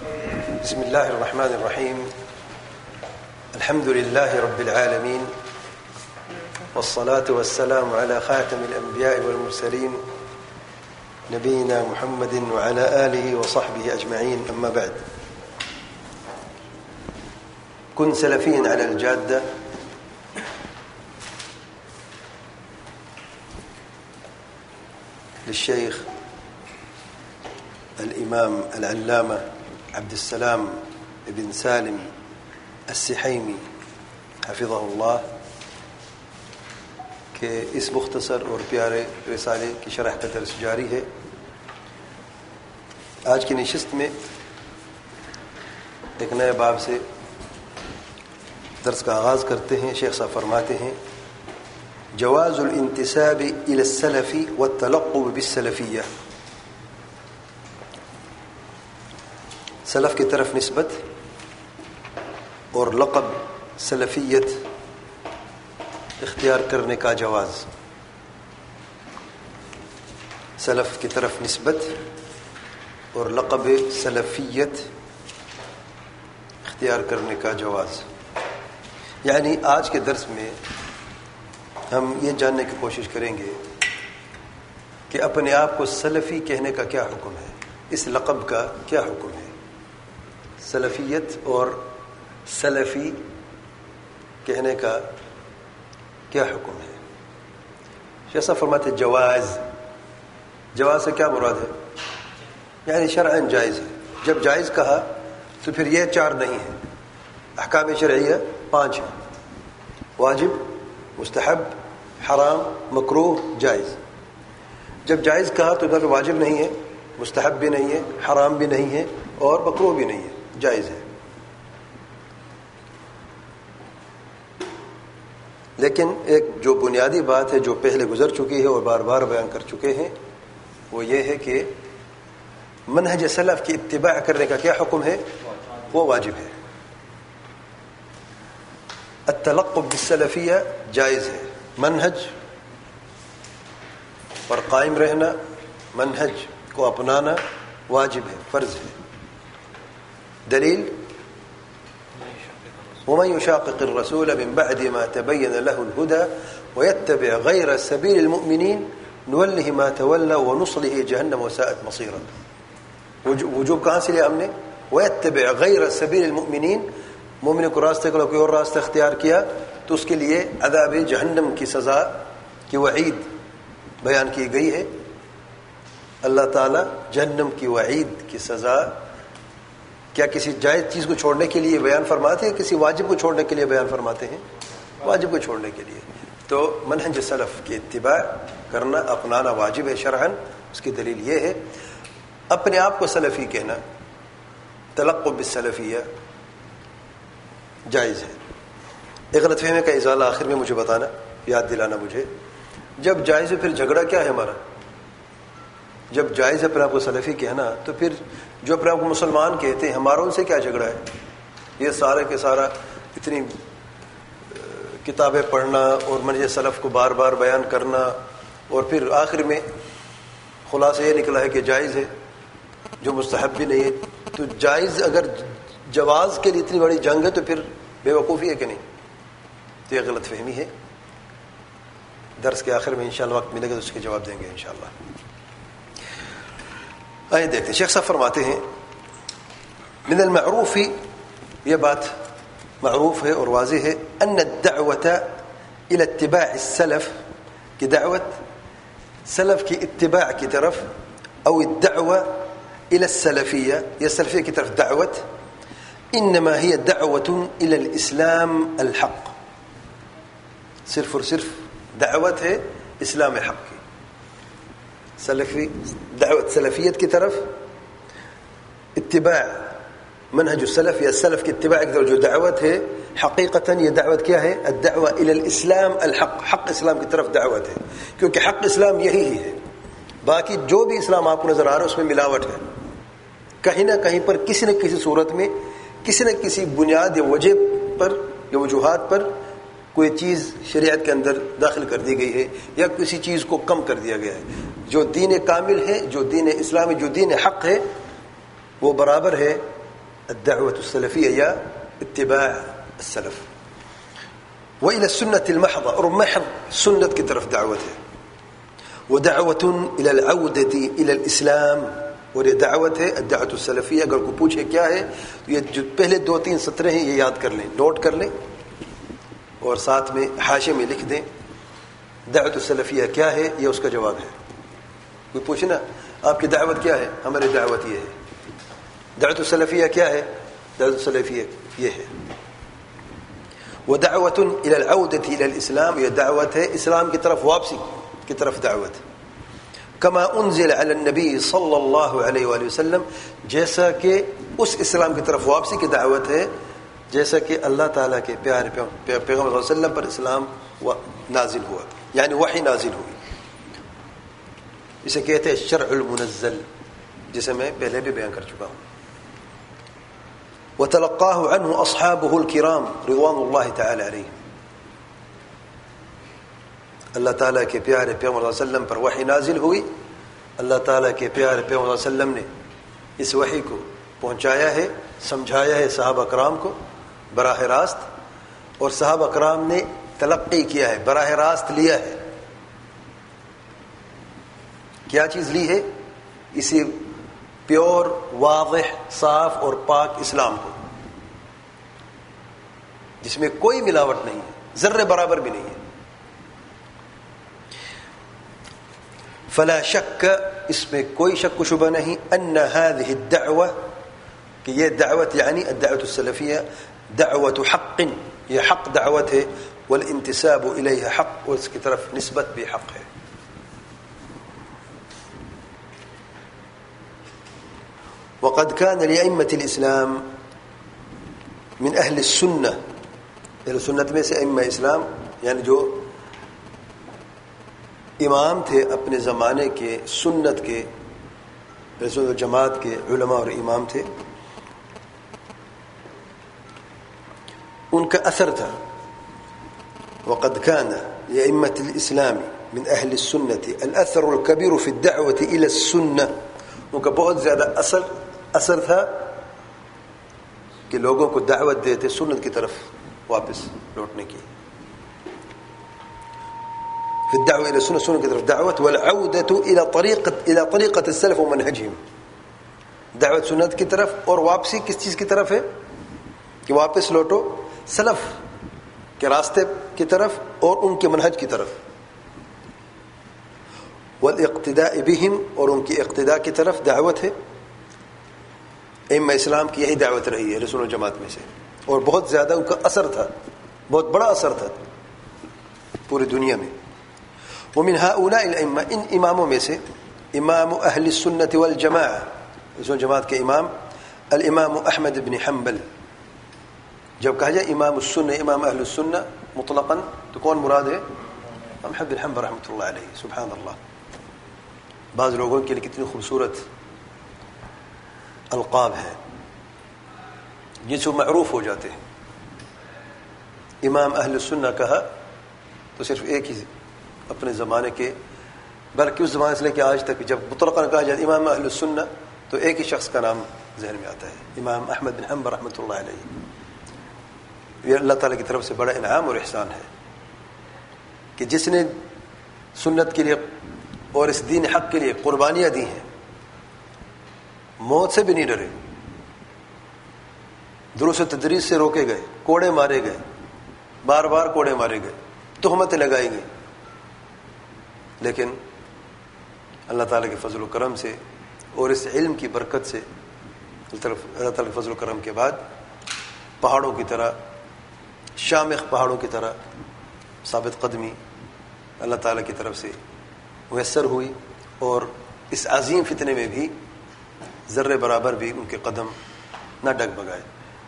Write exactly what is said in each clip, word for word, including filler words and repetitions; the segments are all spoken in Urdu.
بسم الله الرحمن الرحيم. الحمد لله رب العالمين، والصلاة والسلام على خاتم الأنبياء والمرسلين نبينا محمد وعلى آله وصحبه أجمعين. أما بعد، كن سلفيا على الجادة. للشيخ الإمام العلامة عبد السلام بن سالم السحيمي حفظه اللہ کہ اس مختصر اور پیارے رسالے کی شرح کا درس جاری ہے. آج کی نشست میں ایک نئے باب سے درس کا آغاز کرتے ہیں. شیخ صاحب فرماتے ہیں: جواز الانتساب الى السلف والتلقب بالسلفیہ. سلف کی طرف نسبت اور لقب سلفیت اختیار کرنے کا جواز. سلف کی طرف نسبت اور لقب سلفیت اختیار کرنے کا جواز. یعنی آج کے درس میں ہم یہ جاننے کی کوشش کریں گے کہ اپنے آپ کو سلفی کہنے کا کیا حکم ہے، اس لقب کا کیا حکم ہے. سلفیت اور سلفی کہنے کا کیا حکم ہے. شیخ صاحب فرماتے جواز. جواز سے کیا مراد ہے؟ یعنی شرعاً جائز ہے. جب جائز کہا تو پھر یہ چار نہیں ہے، احکام شرعیہ پانچ ہیں: واجب، مستحب، حرام، مکروہ، جائز. جب جائز کہا تو ادھر واجب نہیں ہے، مستحب بھی نہیں ہے، حرام بھی نہیں ہے اور مکروہ بھی نہیں ہے، جائز ہے. لیکن ایک جو بنیادی بات ہے جو پہلے گزر چکی ہے اور بار بار بیان کر چکے ہیں، وہ یہ ہے کہ منہج سلف کی اتباع کرنے کا کیا حکم ہے؟ وہ واجب ہے. التلقب بالسلفیہ جائز ہے. منہج پر قائم رہنا، منہج کو اپنانا واجب ہے، فرض ہے. دلیل: ومن يشاقق الرسول من بعد ما تبين له الهدى ويتبع غير سبيل المؤمنين نوله ما تولى ونصله جهنم وساءت مصيرا. وجوب کہاں سے لیا ہم نے؟ ويتبع غير سبيل المؤمنين. مومن کو راستے کا کوئی اور راستہ اختیار کیا تو اس کے لیے عذاب جہنم کی سزا کی وعید بیان کی گئی ہے. اللہ تعالی جہنم کی وعید کی سزا کیا کسی جائز چیز کو چھوڑنے کے لیے بیان فرماتے ہیں، کسی واجب کو چھوڑنے کے لیے بیان فرماتے ہیں؟ واجب کو چھوڑنے کے لیے. تو منہج سلف کی اتباع کرنا، اپنانا واجب ہے شرعاً. اس کی دلیل یہ ہے. اپنے آپ کو سلفی کہنا، تلقب بالسلفیہ، جائز ہے. ایک غلط فہمی کا ازالہ آخر میں مجھے بتانا، یاد دلانا مجھے. جب جائز ہے پھر جھگڑا کیا ہے ہمارا؟ جب جائز ہے پھر آپ کو سلفی کہنا، تو پھر جو اپنے آپ کو مسلمان کہتے ہیں ہمارا ان سے کیا جھگڑا ہے؟ یہ سارے کے سارا اتنی کتابیں پڑھنا اور منہج سلف کو بار بار بیان کرنا اور پھر آخر میں خلاصہ یہ نکلا ہے کہ جائز ہے جو مستحب بھی نہیں ہے. تو جائز اگر جواز کے لیے اتنی بڑی جنگ ہے تو پھر بے وقوفی ہے کہ نہیں؟ تو یہ غلط فہمی ہے. درس کے آخر میں انشاءاللہ وقت ملے گا تو اس کے جواب دیں گے انشاءاللہ. آئیے دیکھتے ہیں. شیخ صاحب فرماتے ہیں: من المعروف، یہ بات معروف ہے اور واضح ہے، ان الدعوة الى اتباع السلف، کہ دعوت سلف کی اتباع کی طرف، او الدعوة الى السلفیہ، یا سلفیہ کی طرف دعوت، انما هي دعوة الى الاسلام الحق، صرف اور صرف دعوت ہے اسلام حق کی. سلفی دعوت سلفیت کی طرف، اتباع منہج السلف یا سلف کی اتباع کی طرف جو دعوت ہے، حقیقتاً یہ دعوت کیا ہے؟ الدعوة الى الاسلام الحق، حق اسلام کی طرف دعوت ہے. کیونکہ حق اسلام یہی ہی ہے. باقی جو بھی اسلام آپ کو نظر آ رہا ہے اس میں ملاوٹ ہے. کہیں نہ کہیں پر کسی نہ کسی صورت میں کسی نہ کسی بنیاد یا وجہ پر یا وجوہات پر کوئی چیز شریعت کے اندر داخل کر دی گئی ہے یا کسی چیز کو کم کر دیا گیا ہے. جو دین کامل ہے، جو دین اسلامی، جو دین حق ہے، وہ برابر ہے الدعوة السلفية يا اتباع السلف. وإلى السنة المحضة اور محض سنت کی طرف دعوت ہے. ودعوة إلى العودة إلى الإسلام اور یہ دعوت ہے الدعوة السلفية. اگر کوئی پوچھے کیا ہے تو یہ جو پہلے دو تین سطریں ہیں یہ یاد کر لیں, نوٹ کر لیں اور ساتھ میں حاشے میں لکھ دیں دعوت السلفیہ کیا ہے, یہ اس کا جواب ہے. کوئی پوچھے نا آپ کی دعوت کیا ہے, ہماری دعوت یہ ہے. دعوت السلفیہ کیا ہے, دعوت السلفیہ یہ ہے. ودعوة إلى العودة إلى الإسلام, یہ دعوت ہے اسلام کی طرف واپسی کی طرف دعوت. كما انزل على النبي صلی اللہ علیہ وآلہ وسلم, جیسا کہ اس اسلام کی طرف واپسی کی دعوت ہے جیسا کہ اللہ تعالیٰ کے پیارے پیغمبر صلی اللہ علیہ وسلم پر اسلام نازل ہوا, یعنی وحی نازل ہوئی. اسے کہتے ہیں شرع المنزل, جسے میں پہلے بھی بیان کر چکا ہوں. وتلقاه عنه اصحابه الكرام رضوان الله تعالی علیہم, اللہ تعالیٰ کے پیارے پیغمبر صلی اللہ علیہ وسلم پر وحی نازل ہوئی. اللہ تعالیٰ کے پیارے پیغمبر صلی اللہ علیہ وسلم نے اس وحی کو پہنچایا ہے, سمجھایا ہے صحابہ کرام کو براہ راست, اور صحابہ کرام نے تلقی کیا ہے, براہ راست لیا ہے. کیا چیز لی ہے؟ اسی پیور, واضح, صاف اور پاک اسلام کو, جس میں کوئی ملاوٹ نہیں ہے, ذرے برابر بھی نہیں ہے. فلا شک, اس میں کوئی شک و شبہ نہیں, ان هذه الدعوة, کہ یہ دعوت یعنی الدعوة السلفیہ دعوت حق, یہ حق دعوت ہے. والانتساب الیہ حق, اور اس کی طرف نسبت بھی حق ہے. وقد كان لأئمة الإسلام من أهل السنة, اہل سنت میں سے ائمہ اسلام یعنی جو امام تھے اپنے زمانے کے, سنت کے, رسول جماعت کے علماء اور امام تھے, ان کا اثر تھا. وقد كان لأئمة الإسلام من أهل السنة الأثر الكبير في الدعوة إلى السنة, ان کا بہت زیادہ اثر اثر تھا کہ لوگوں کو دعوت دیتے سنت کی طرف واپس لوٹنے کی. في الدعوة إلى السنة, سنة کی طرف دعوت. والعودة إلى طريقة إلى طريقة السلف ومنهجهم, دعوت سنت کی طرف, اور واپسی کس چیز کی طرف ہے کہ واپس لوٹو سلف کے راستے کی طرف اور ان کے منہج کی طرف. والاقتداء بهم, اور ان کی اقتداء کی طرف دعوت ہے. ائمہ اسلام کی یہی دعوت رہی ہے رسول جماعت میں سے, اور بہت زیادہ ان کا اثر تھا, بہت بڑا اثر تھا پوری دنیا میں. ومن هؤلاء الائمہ, ان اماموں میں سے امام اہل السنت والجماعہ, رسول جماعت کے امام الامام احمد بن حنبل. جب کہا جائے امام السنہ, امام اہل السنہ مطلقاً, تو کون مراد ہے؟ احمد بن حنبل رحمۃ اللہ علیہ. سبحان اللہ, بعض لوگوں کے لیے کتنی خوبصورت القاب ہے جن سے معروف ہو جاتے ہیں. امام اہل السنہ کہا تو صرف ایک ہی اپنے زمانے کے, بلکہ اس زمانے سے لے کے آج تک جب مطلقاً کہا جائے امام اہل السنہ تو ایک ہی شخص کا نام ذہن میں آتا ہے, امام احمد بن حنبل رحمۃ اللہ علیہ. یہ اللہ تعالیٰ کی طرف سے بڑا انعام اور احسان ہے کہ جس نے سنت کے لیے اور اس دین حق کے لیے قربانیاں دی ہیں, موت سے بھی نہیں ڈرے, دروس و تدریس سے روکے گئے, کوڑے مارے گئے, بار بار کوڑے مارے گئے, تہمتیں لگائی گئی, لیکن اللہ تعالیٰ کے فضل و کرم سے اور اس علم کی برکت سے, اللہ تعالیٰ کے فضل و کرم کے بعد پہاڑوں کی طرح, شامخ پہاڑوں کی طرح ثابت قدمی اللہ تعالیٰ کی طرف سے میسر ہوئی, اور اس عظیم فتنے میں بھی ذرے برابر بھی ان کے قدم نہ ڈگمگائے.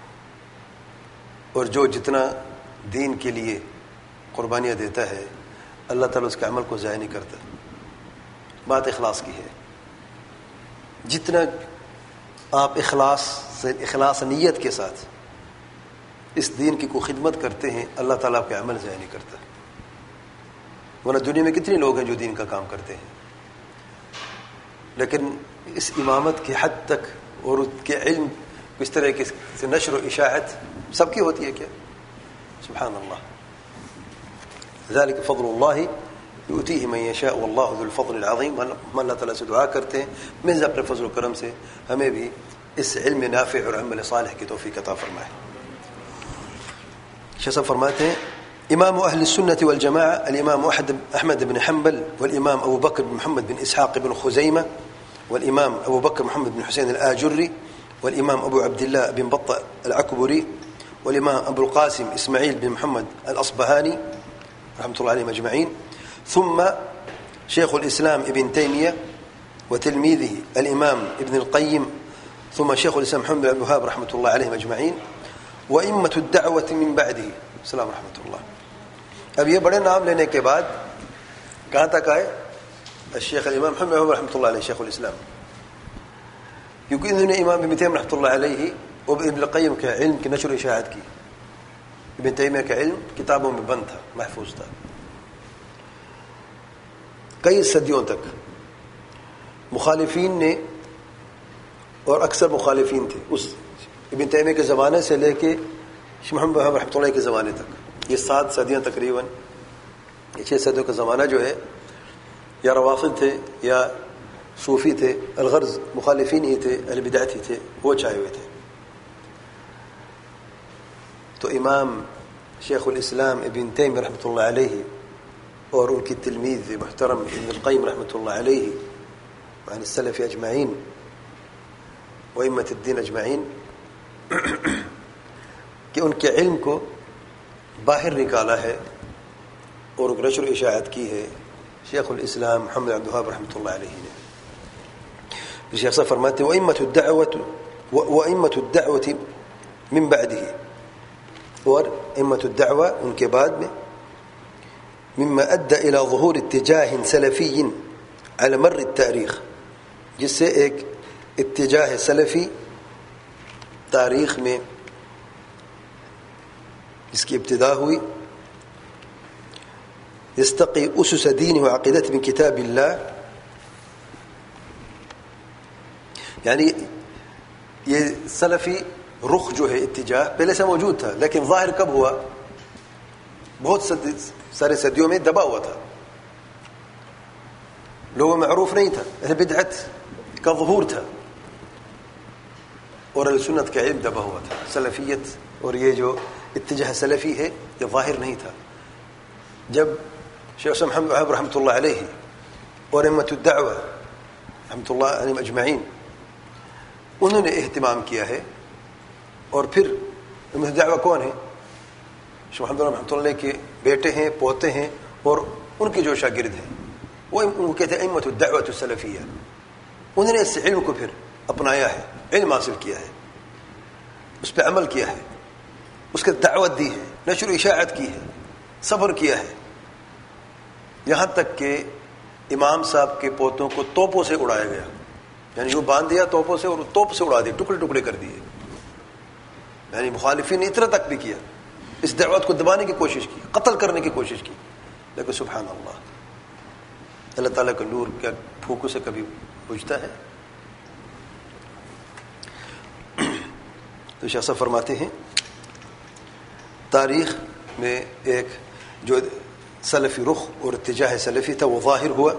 اور جو جتنا دین کے لیے قربانیاں دیتا ہے اللہ تعالیٰ اس کے عمل کو ضائع نہیں کرتا. بات اخلاص کی ہے, جتنا آپ اخلاص سے, اخلاص نیت کے ساتھ اس دین کی کوئی خدمت کرتے ہیں اللہ تعالیٰ آپ کے عمل ضائع نہیں کرتا. ورنہ دنیا میں کتنے لوگ ہیں جو دین کا کام کرتے ہیں, لیکن اس امامت کی حد تک اور اس کے علم اس طرح کی نشر و اشاعت سب کی ہوتی ہے کیا؟ سبحان اللہ. ذالک فضل اللہ یؤتیہ من یشاء واللہ ذو الفضل العظیم. ہم اللہ تعالیٰ سے دعا کرتے ہیں محض اپنے فضل و کرم سے ہمیں بھی اس علم نافع اور عمل صالح کی توفیق عطا فرمائے. شیخ صاحب فرماتے ہیں امام اہل السنة والجماعة الامام احمد بن حنبل والامام ابو بکر بن محمد بن اسحاق بن خزیمہ والامام ابو بکر محمد بن حسین الآجری والامام ابو عبد الله بن بطة العكبري والامام ابو القاسم اسماعيل بن محمد الاصبهاني رحمة الله عليهم اجمعين، ثم شيخ الاسلام ابن تيمية وتلميذه الامام ابن القيم، ثم شيخ الاسلام محمد بن عبد الوهاب رحمة الله عليهم اجمعين، وائمة الدعوة من بعده. السلام رحمة اللہ. اب یہ بڑے نام لینے کے بعد کہاں تک آئے؟ الشیخ الامام محمد بن رحمۃ اللہ علیہ شیخ الاسلام، کیونکہ انہوں نے امام ابن تیمیہ رحمۃ اللہ علیہ اور ابن القیم کے علم کی نشر و اشاعت کی. ابن تیمیہ کا علم کتابوں میں بند تھا، محفوظ تھا کئی صدیوں تک. مخالفین نے، اور اکثر مخالفین تھے اس ابن تیمیہ کے زمانے سے لے کے محمد بن رحمۃ اللہ کے زمانے تک، یہ سات صدیاں تقریباً، یہ چھ صدیوں کا زمانہ جو ہے یا روافض تھے یا صوفی تھے، الغرض مخالفین ہی تھے، اہل بدعت ہی تھے، وہ چھائے ہوئے تھے. تو امام شیخ الاسلام ابن تیمیہ رحمۃ اللہ علیہ اور ان کی تلمیذ محترم ابن القیم رحمۃ اللہ علیہ وعن السلف اجمعین وائمۃ الدین اجمعین کہ ان کے علم کو باہر نکالا ہے اور نشر و اشاعت کی ہے شیخ الاسلام محمد عبد الوهاب رحمۃ اللہ علیہ نے. شیخ صاحب فرماتے ہیں وائمۃ الدعوۃ وائمۃ الدعوۃ من بعده، اور ائمۃ الدعوہ ان کے بعد میں، مما ادى الى ظهور اتجاه سلفی على مر التاریخ، جس سے ایک اتجاہ سلفی تاریخ میں اس کی ابتدا ہوئی. یستقی اسس دین و عقیدت من کتاب اللہ، یعنی یہ سلفی رخ جو ہے اتجاہ پہلے سے موجود تھا، لیکن ظاہر کب ہوا؟ بہت صدی سارے صدیوں میں دبا ہوا تھا، لوگوں میں معروف نہیں تھا، اہل بدعت کا ظہور تھا اور اہل سنت کا علم دبا ہوا تھا. سلفیت اور یہ جو اتجاہ سلفی ہے یہ ظاہر نہیں تھا. جب شیخ محمد وہاب رحمۃ اللہ علیہ اور ائمۃ الدعوہ رحمۃ اللہ علیہم اجمعین انہوں نے اہتمام کیا ہے، اور پھر ائمۃ الدعوہ کون ہیں؟ شیخ محمد رحمۃ اللہ کے بیٹے ہیں، پوتے ہیں، اور ان کے جو شاگرد ہیں وہ ان کو کہتے ہیں ائمۃ الدعوۃ السلفیہ. انہوں نے اس علم کو پھر اپنایا ہے، علم حاصل کیا ہے، اس پہ عمل کیا ہے، اس کے دعوت دی ہے، نشر و اشاعت کی ہے، صبر کیا ہے، یہاں تک کہ امام صاحب کے پوتوں کو توپوں سے اڑایا گیا. یعنی وہ باندھ دیا توپوں سے اور توپ سے اڑا دیے، ٹکڑے ٹکڑے کر دیے. یعنی مخالفین نے اتنا تک بھی کیا، اس دعوت کو دبانے کی کوشش کی، قتل کرنے کی کوشش کی، لیکن سبحان اللہ، اللہ تعالیٰ کا نور کیا پھونکوں سے کبھی بجھتا ہے. تو شیخ صاحب فرماتے ہیں تاریخ میں ایک جو سلفی رخ اور اتجاہ سلفی تھا وہ ظاہر ہوا.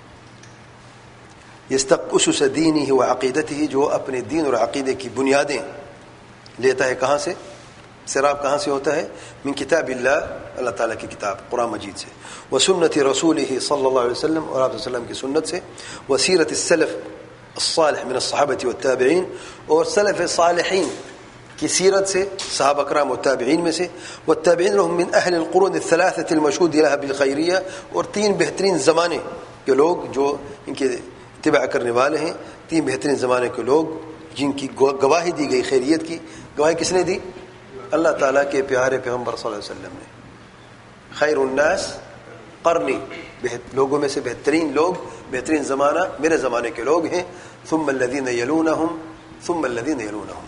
یستق اسس دینہ و عقیدتہ، جو اپنے دین اور عقیدے کی بنیادیں لیتا ہے کہاں سے؟ سراب کہاں سے ہوتا ہے؟ من کتاب اللہ، اللہ تعالیٰ کی کتاب قرآن مجید سے، و سنت رسولہ صلی اللہ علیہ وسلم، اور آپ صلی اللہ علیہ وسلم کی سنت سے، و سیرت السلف الصالح من الصحابۃ والتابعین، اور سلف صالحین کی سیرت سے، صحابہ کرام و تابعین میں سے، والتابعین لهم من اہل القرون الثلاثه المشهود لها بالخیریہ، اور تین بہترین زمانے کے لوگ جو ان کے اتباع کرنے والے ہیں، تین بہترین زمانے کے لوگ جن کی گواہی دی گئی خیریت کی. گواہی کس نے دی؟ اللہ تعالیٰ کے پیارے پیغمبر صلی اللہ علیہ وسلم نے. خیر الناس قرنی، لوگوں میں سے بہترین لوگ، بہترین زمانہ میرے زمانے کے لوگ ہیں. ثم الذین یلونہم ثم الذین یلونہم.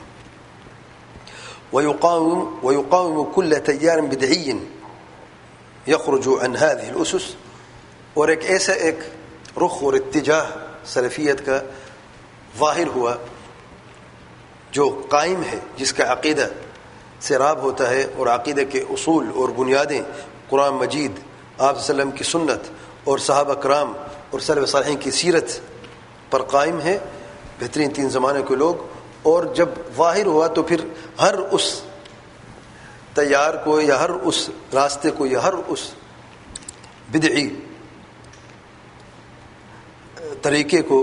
ويقاوم ويقاوم كل تيار بدعي يخرج عن هذه الأسس، اور ایک ایسا ایک رخ اور اتجاہ سلفیت کا ظاہر ہوا جو قائم ہے، جس کا عقیدہ سے راب ہوتا ہے اور عقیدے کے اصول اور بنیادیں قرآن مجید، آپ صلی اللہ علیہ وسلم کی سنت اور صحابہ کرام اور سلف صالحین کی سیرت پر قائم ہے، بہترین تین زمانے کے لوگ. اور جب ظاہر ہوا تو پھر ہر اس تیار کو یا ہر اس راستے کو یا ہر اس بدعی طریقے کو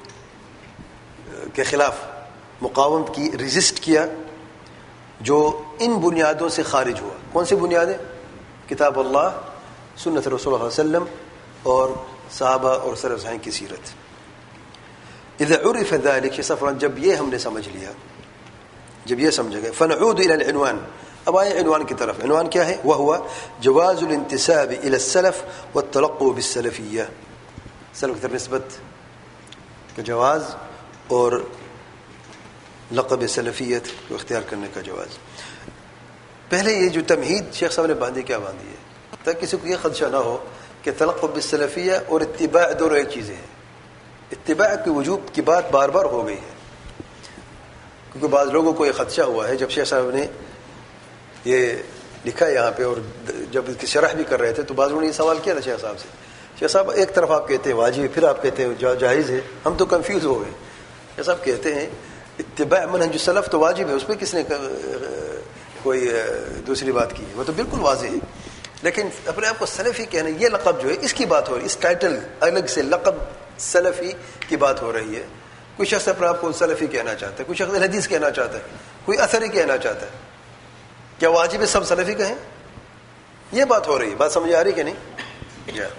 کے خلاف مقاومت کی، ریزسٹ کیا، جو ان بنیادوں سے خارج ہوا. کون سی بنیادیں؟ کتاب اللہ، سنت رسول اللہ صلی اللہ علیہ وسلم اور صحابہ اور سلف صالحین کی سیرت. اذا عرف ذلك صفرا، جب یہ ہم نے سمجھ لیا، جب یہ سمجھ گئے، فنعود الى العنوان، اب آئے عنوان کی طرف. عنوان کیا ہے؟ وهو جواز الانتساب الى السلف والتلقب بالسلفیہ، سلف کی طرف نسبت کا جواز اور لقب سلفیت کو اختیار کرنے کا جواز. پہلے یہ جو تمہید شیخ صاحب نے باندھی، کیا باندھی ہے تاکہ کسی کو یہ خدشہ نہ ہو کہ تلقب بالسلفیہ اور اتباع دونوں ایک چیزیں ہیں. اتباع کی وجوب کی بات بار بار ہو گئی ہے، کیونکہ بعض لوگوں کو یہ خدشہ ہوا ہے. جب شیخ صاحب نے یہ لکھا یہاں پہ اور جب اس کی شرح بھی کر رہے تھے تو بعض لوگوں نے یہ سوال کیا تھا شیخ صاحب سے، شیخ صاحب ایک طرف آپ کہتے ہیں واجب، پھر آپ کہتے ہیں جائز ہے، ہم تو کنفیوز ہو گئے. شیخ صاحب کہتے ہیں اتباع منہج السلف تو واجب ہے، اس پہ کس نے کوئی دوسری بات کی ہے، وہ تو بالکل واضح ہے. لیکن اپنے آپ کو سلفی کہنا، یہ لقب جو ہے اس کی بات ہو رہی ہے، اس ٹائٹل الگ سے لقب سلفی کی بات ہو رہی ہے. کوئی شخص اپنے آپ کو سلفی کہنا چاہتا ہے، کوئی شخص حدیث کہنا چاہتا ہے، کوئی اثری کہنا چاہتا ہے. کیا واجب ہے سب سلفی کہیں؟ یہ بات ہو رہی ہے. بات سمجھ آ رہی کہ نہیں؟ یا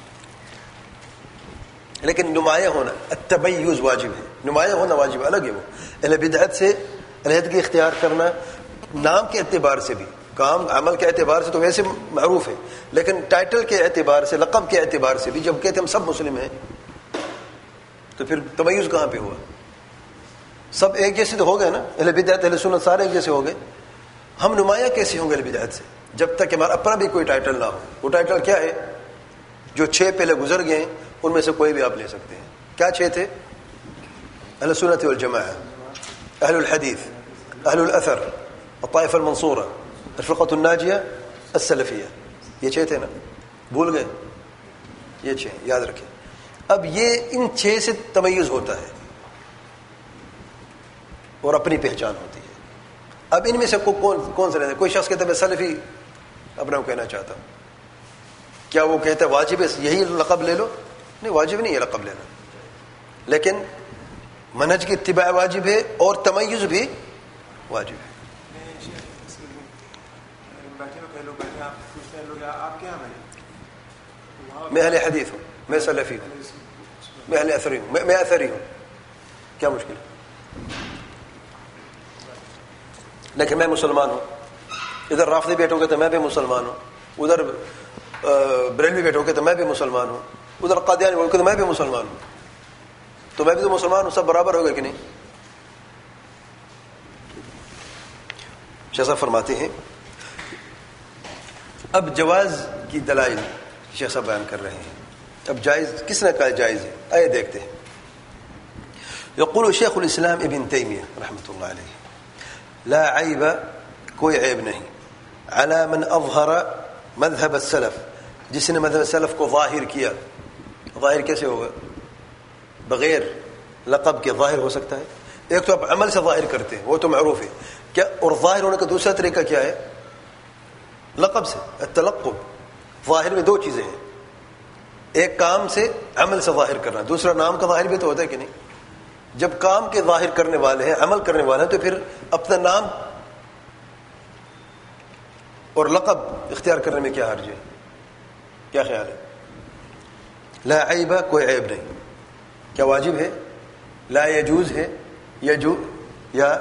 لیکن نمایاں ہونا، التمیز واجب ہے، نمایاں ہونا واجب الگ ہے. وہ اہل بدعت سے علیحدگی اختیار کرنا نام کے اعتبار سے بھی، کام عمل کے اعتبار سے تو ویسے معروف ہے، لیکن ٹائٹل کے اعتبار سے، لقب کے اعتبار سے بھی جب کہتے ہم سب مسلم ہیں تو پھر تمیز کہاں پہ ہوا؟ سب ایک جیسے تو ہو گئے نا، اہل بدعت اہل سنت سارے ایک جیسے ہو گئے. ہم نمایاں کیسے ہوں گے اہل بدعت سے جب تک ہمارا اپنا بھی کوئی ٹائٹل نہ ہو؟ وہ ٹائٹل کیا ہے؟ جو چھ پہلے گزر گئے ان میں سے کوئی بھی آپ لے سکتے ہیں. کیا چھ تھے؟ اہل سنت والجماعہ، اہل الحدیث، اہل الاثر، الطائفہ المنصورہ، الفرقۃ الناجیہ، السلفیہ. یہ چھ تھے نا، بھول گئے؟ یہ چھ یاد رکھیں. اب یہ ان چھ سے تمیز ہوتا ہے اور اپنی پہچان ہوتی ہے. اب ان میں سے کون کون سے رہتے؟ کوئی شخص کہتا ہے میں سلفی اپنا کو کہنا چاہتا ہوں، کیا وہ کہتا ہے واجب ہے یہی لقب لے لو؟ نہیں، واجب نہیں ہے لقب لینا، لیکن منہج کی اتباع واجب ہے اور تمیز بھی واجب ہے. میں اہل حدیث ہوں، میں سلفی ہوں، میں اہل اثری ہوں، میں اثری ہوں، کیا مشکل ہے؟ لیکن میں مسلمان ہوں. ادھر رافضی بیٹھو گے تو میں بھی مسلمان ہوں، ادھر بریلوی بیٹھو گے تو میں بھی مسلمان ہوں، ادھر قادیانی بیٹھو گے تو میں بھی مسلمان ہوں. تو میں بھی تو مسلمان ہوں، سب برابر ہو گئے کہ نہیں؟ شیخ صاحب فرماتے ہیں اب جواز کی دلائل شیخ صاحب بیان کر رہے ہیں. اب جائز کس نے کہا جائز ہے؟ آئے دیکھتے ہیں. یقول شیخ الاسلام ابن تیمیہ رحمۃ اللہ علیہ لا عیب، کوئی عیب نہیں، علی من اظہر مذہب السلف، جس نے مذہب السلف کو ظاہر کیا. ظاہر کیسے ہوگا؟ بغیر لقب کے ظاہر ہو سکتا ہے؟ ایک تو آپ عمل سے ظاہر کرتے ہیں، وہ تو معروف ہے کیا، اور ظاہر ہونے کا دوسرا طریقہ کیا ہے؟ لقب سے. التلقب ظاہر میں دو چیزیں ہیں، ایک کام سے عمل سے ظاہر کرنا، دوسرا نام کا ظاہر بھی تو ہوتا ہے کہ نہیں؟ جب کام کے ظاہر کرنے والے ہیں، عمل کرنے والے ہیں، تو پھر اپنا نام اور لقب اختیار کرنے میں کیا حرج ہے؟ کیا خیال ہے؟ لا عیب، کوئی عیب نہیں. کیا واجب ہے؟ لا یجوز ہے، یجو یا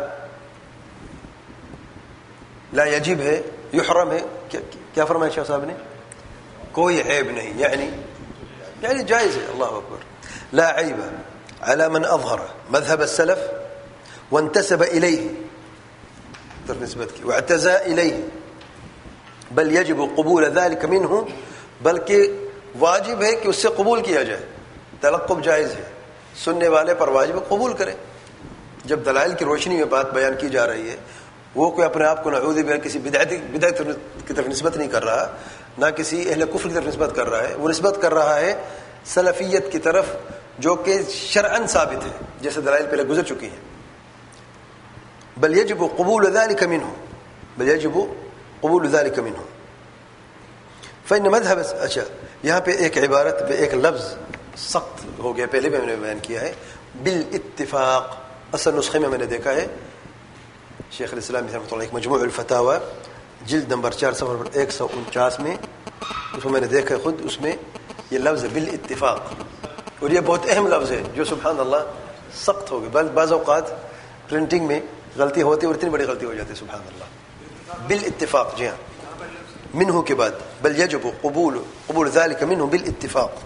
لا یجب ہے، یحرم ہے. کیا فرمایا شیخ صاحب نے؟ کوئی عیب نہیں، یعنی یعنی جائز ہے. اللہ اکبر. لا عیب على من اظهر مذهب السلف وانتسب اليه در نسبت کی واعتزى اليه بل يجب قبول ذلك منه، بلکہ واجب ہے کہ اس سے قبول کیا جائے. تلقب جائز ہے، سننے والے پر واجب قبول کرے، جب دلائل کی روشنی میں بات بیان کی جا رہی ہے وہ کوئی اپنے آپ کو نعوذ باللہ کسی بدعت بدعت کی طرف نسبت نہیں کر رہا, نہ کسی اہل کفر کی طرف نسبت کر رہا ہے, وہ نسبت کر رہا ہے سلفیت کی طرف جو کہ شرعاً ثابت ہے جیسے دلائل پہلے گزر چکی ہیں. بل یجب قبول ذلك منه بل یجب قبول ذلك منه فإن مذهب اچھا یہاں پہ ایک عبارت پہ ایک لفظ سخت ہو گیا, پہلے بھی میں نے بیان کیا ہے بالاتفاق. اصل نسخے میں میں نے دیکھا ہے شیخ الاسلام رحمۃ اللہ مجموع الفتاوی جلد نمبر چار صفحہ نمبر ایک سو انچاس میں, اس میں میں نے دیکھا ہے خود, اس میں یہ لفظ بالاتفاق, اور یہ بہت اہم لفظ ہے جو سبحان اللہ سخت ہو گیا. بعض اوقات پرنٹنگ میں غلطی ہوتی ہے اور اتنی بڑی غلطی ہو جاتی ہے سبحان اللہ. بالاتفاق, جی ہاں, منہ کے بعد بل یجب قبول قبول ذلك منه بالاتفاق.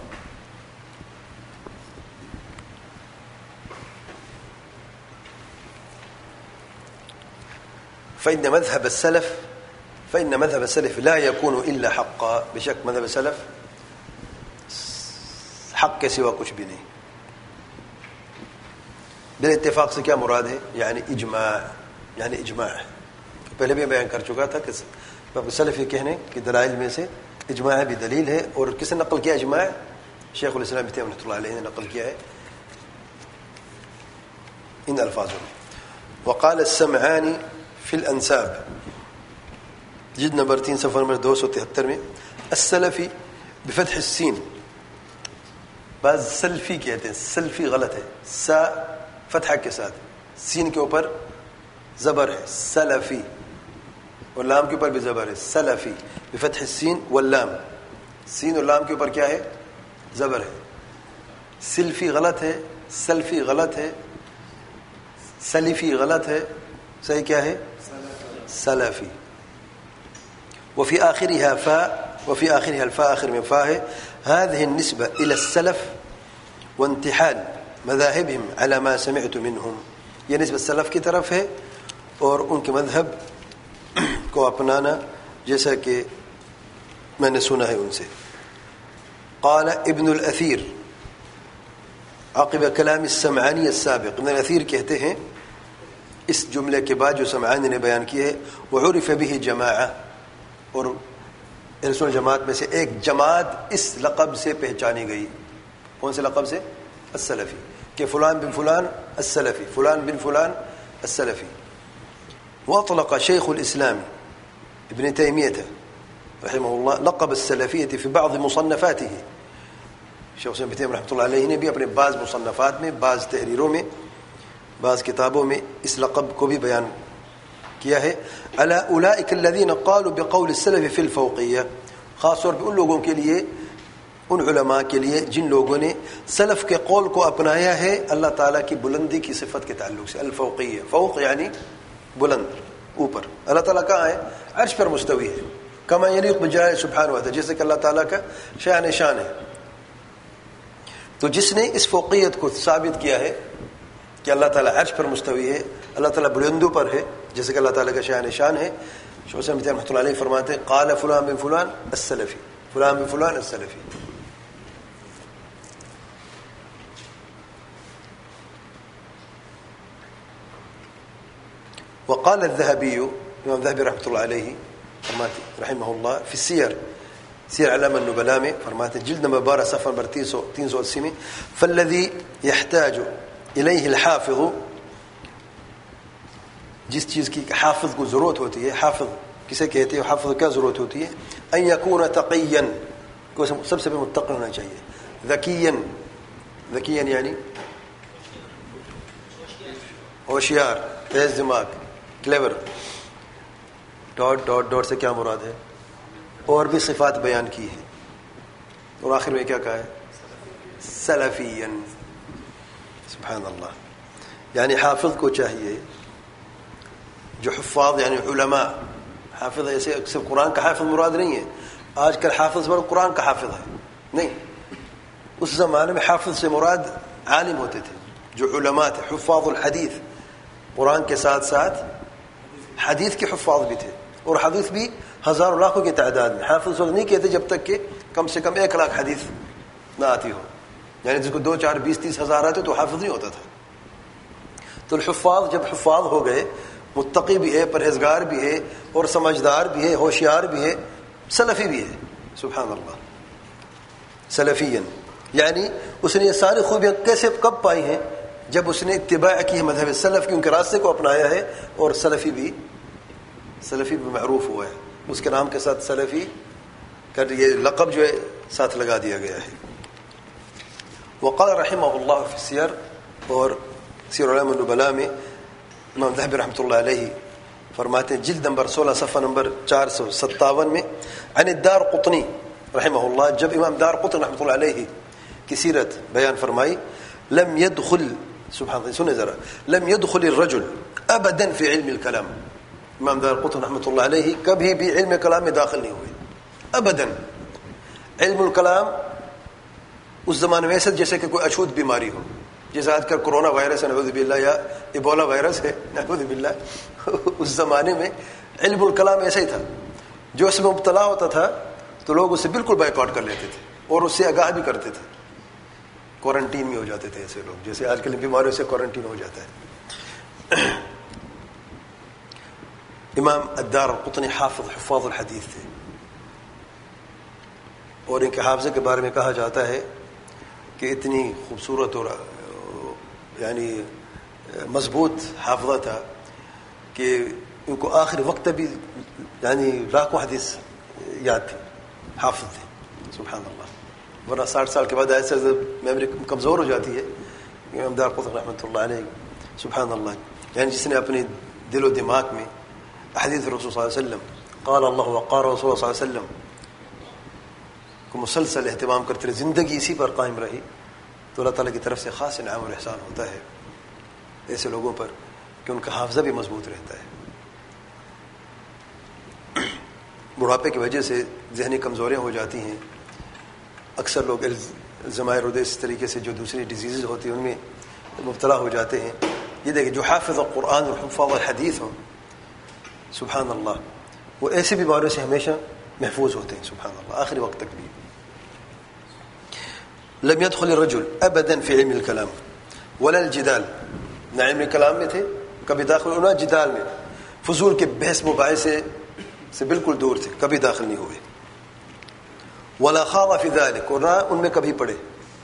فإن مذهب السلف فإن مذهب السلف لا يكون إلا حقا. بشک مذهب السلف حق کے سوا کچھ بھی نہیں. بالاتفاق سے کیا مراد ہے؟ یعنی اجماع, یعنی اجماع پہلے بھی بیان کر چکا تھا کہ سلف یہ کہنے کہ دلائل میں سے اجماع بھی دلیل ہے. اور کس نے نقل کیا اجماع؟ شیخ الاسلام ابن تیمیہ رحمۃ اللہ علیہ نے نقل کیا ہے ان الفاظوں میں. وقال السمعانی فی الانساب جلد نمبر تین صفحہ نمبر دو سو تہتر میں السلفی بفتح السین. بعض سلفی کہتے ہیں, سلفی غلط ہے, سا فتحہ کے ساتھ, سین کے اوپر زبر ہے سلفی, اور لام کے اوپر بھی زبر ہے سلفی بفتح السین واللام. سین اور لام کے اوپر کیا ہے؟ زبر ہے. سلفی غلط ہے, سلفی غلط ہے, سلفی غلط ہے, صحیح کیا ہے؟ سلفی. وفي آخرها فاء وفي آخرها الفاء آخر من فاء. هذه النسبة إلى السلف وانتحال مذاهبهم على ما سمعت منهم. یہ نسبت سلف کی طرف ہے اور ان کے مذہب کو اپنانا جیسا کہ میں نے سنا ہے ان سے. قال ابن الاثیر عقب کلام السمعانی السابق. ابن الاثیر کہتے ہیں اس جملے کے بعد جو سمعانی نے بیان کیا ہے وعرف به جماعہ, اور اہل سنت جماعت میں سے ایک جماعت اس لقب سے پہچانی گئی. کون سے لقب سے؟ السلفی, کہ فلان بن فلان السلفی, فلان بن فلان السلفی. واطلق شیخ الاسلام ابن تیمیہ رحمہ اللہ لقب السلفیہ فی بعض مصنفاته. شیخ ابن تیمیہ رحمۃ اللہ علیہ نے بھی اپنے بعض مصنفات میں, بعض تحریروں میں, بعض کتابوں میں اس لقب کو بھی بیان کیا ہے. علی اولئک الذین قالوا بقول السلف فی الفوقیہ, خاص طور پہ ان لوگوں کے لیے, ان علماء کے لیے جن لوگوں نے سلف کے قول کو اپنایا ہے اللہ تعالیٰ کی بلندی کی صفت کے تعلق سے. الفوقیہ, فوق یعنی بلند, اوپر. اللہ تعالیٰ کہاں ہے؟ عرش پر مستوی ہے. کما یلیق بجلالہ سبحانہ و تعالیٰ, جیسے کہ اللہ تعالیٰ کا شان شان ہے. تو جس نے اس فوقیت کو ثابت کیا ہے کہ اللہ تعالیٰ عرش پر مستوی ہے, اللہ تعالیٰ بلندوں پر ہے, جیسے کہ اللہ تعالیٰ کا شان شان ہے. شیخ الاسلام ابن تیمیہ رحمۃ اللہ علیہ فرماتے ہیں قال فلان بن فلان السلفی, فلان بن فلان السلفی. وقال الذهبي, امام الذهبي رحمۃ اللہ علیہ فرماتے رحمہ اللہ فی السیر, سیر علام النبلاء میں فرماتے جلد نمبر بارہ صفحہ نمبر تین سو تین سو اسی میں فالذی يحتاج الیہ الحافظ, جس چیز کی حافظ کو ضرورت ہوتی ہے. حافظ کسے کہتے ہیں؟ حافظ کیا ضرورت ہوتی ہے؟ ان یکون تقیا, کو سب سے متقی ہونا چاہیے. ذکیا, ذکیا یعنی ہوشیار, تیز دماغ, کلیور. ڈاٹ ڈاٹ ڈاٹ سے کیا مراد ہے؟ اور بھی صفات بیان کی ہے, اور آخر میں کیا کہا ہے؟ سلفیا. سبحان اللہ. یعنی حافظ کو چاہیے, جو حفاظ یعنی علماء, حافظ ایسے صرف قرآن کا حافظ مراد نہیں ہے. آج کل حافظ بڑا قرآن کا حافظ ہے نہیں. اس زمانے میں حافظ سے مراد عالم ہوتے تھے, جو علماء تھے, حفاظ الحدیث, قرآن کے ساتھ ساتھ حدیث کے حفاظ بھی تھے, اور حدیث بھی ہزاروں لاکھوں کی تعداد میں. حافظ وقت نہیں کہتے جب تک کہ کم سے کم ایک لاکھ حدیث نہ آتی ہو, یعنی جس کو دو چار بیس تیس ہزار آتے تو حافظ نہیں ہوتا تھا. تو الحفاظ جب حفاظ ہو گئے، متقی بھی ہے، پرہیزگار بھی ہے، اور سمجھدار بھی ہے، ہوشیار بھی ہے، سلفی بھی ہے. سبحان اللہ. سلفین یعنی اس نے یہ ساری خوبیاں کیسے کب پائی ہیں؟ جب اس نے اتباع کی ہے مذہب سلف کی، ان کے راستے کو اپنایا ہے، اور سلفی بھی سلفی بھی معروف ہوا ہے. اس کے نام کے ساتھ سلفی کا یہ لقب جو ہے ساتھ لگا دیا گیا ہے. وقال رحمہ اللہ فی السیر، اور سیر علام النبلاء میں امام ذہبی رحمۃ اللہ علیہ فرماتے ہیں جلد نمبر سولہ صفحہ نمبر چار سو ستاون میں، عن الدار قطنی رحمہ اللہ، جب امام دار قطن رحمۃ اللہ علیہ کی سیرت بیان فرمائی، لم يدخل سبحان اللہ، سنیں ذرا، لم يدخل الرجل ابدا فی علم الکلام. امام دار قطن رحمۃ اللہ علیہ کبھی بھی علم کلام میں داخل نہیں ہوئے ابدا. علم الکلام اس زمانے میں ایسا جیسے کہ کوئی اچھوت بیماری ہو، جیسے آج کل کرونا وائرس ہے نعوذ باللہ، یا ایبولا وائرس ہے نعوذ باللہ. اس زمانے میں علم الکلام ایسا ہی تھا، جو اس میں مبتلا ہوتا تھا تو لوگ اسے بالکل بائیکاٹ کر لیتے تھے اور اس سے آگاہ بھی کرتے تھے. کوارنٹین میں ہو جاتے تھے ایسے لوگ، جیسے آج کل بیماریوں سے کوارنٹین ہو جاتا ہے. امام الدار القطنی حافظ حفاظ الحدیث تھے، اور ان کے حافظے کے بارے میں کہا جاتا ہے کہ اتنی خوبصورت اور یعنی مضبوط حافظہ تھا کہ ان کو آخر وقت بھی یعنی لاکھوں حدیث یاد تھی، حافظ تھے. سبحان اللہ. ورنہ ساٹھ سال کے بعد ایسے میموری کمزور ہو جاتی ہے. امام دار قطن رحمۃ اللہ علیہ سبحان اللہ، یعنی جس نے اپنے دل و دماغ میں حدیث رسول صلی اللہ علیہ وسلم، قال اللہ وقال رسول اللہ صلی اللہ علیہ وسلم کو مسلسل اہتمام کرتے رہے، زندگی اسی پر قائم رہی، تو اللہ تعالیٰ کی طرف سے خاص انعام اور احسان ہوتا ہے ایسے لوگوں پر کہ ان کا حافظہ بھی مضبوط رہتا ہے. بڑھاپے کی وجہ سے ذہنی کمزوریاں ہو جاتی ہیں. اکثر لوگ الزمائر اور اس طریقے سے جو دوسری ڈیزیز ہوتی ہیں ان میں مبتلا ہو جاتے ہیں. یہ دیکھیں جو حافظ قرآن اور حفاظ الحدیث ہوں سبحان اللہ، وہ ایسی بیماریوں سے ہمیشہ محفوظ ہوتے ہیں سبحان اللہ آخری وقت تک بھی. لم يدخل الرجل ابدا في علم الكلام ولا الجدال، نہ علم کلام میں تھے کبھی داخل، نہ جدال میں، فضول کے بحث مباحثے سے بالکل دور تھے، کبھی داخل نہیں ہوئے. ولا خاض في ذلك، اور نہ ان میں کبھی پڑے.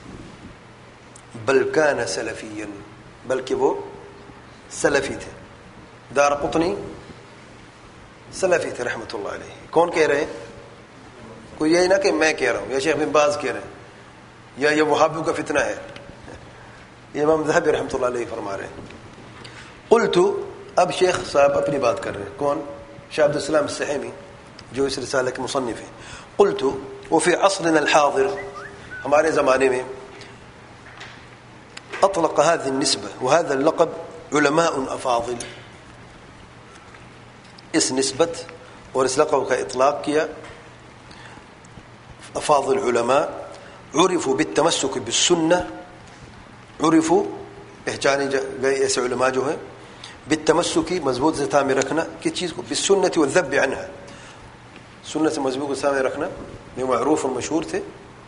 بل كان سلفيا، بلکہ وہ سلفی تھے. دار قطنی سلفی تھے رحمۃ اللہ علیہ. کون کہہ رہے ہیں؟ کوئی یہی نہ کہ میں کہہ رہا ہوں یا شیخ بن باز کہہ رہے ہیں یا یہ وہابیوں کا فتنہ ہے، یہ امام ذہبی رحمۃ اللہ علیہ فرما رہے ہیں. قلت، اب شیخ صاحب اپنی بات کر رہے ہیں. کون؟ شیخ عبد السلام السحیمی جو اس رسالہ کے مصنف ہیں. قلت وفي عصرنا الحاضر، ہمارے زمانے میں، اطلق هذه النسبة وهذا اللقب علماء افاضل، اس نسبت اور اس لقب کا اطلاق کیا افاضل علماء عرفوا بالتمسك بالسنة، عرفوا پہچانے گئے ایسے علماء جو ہیں بالتمسك مضبوط سے تھامے رکھنا کس چیز کو، بالسنة والذب عنها، سنت سے مضبوط سے تھامے رکھنا، یہ معروف اور مشہور تھے،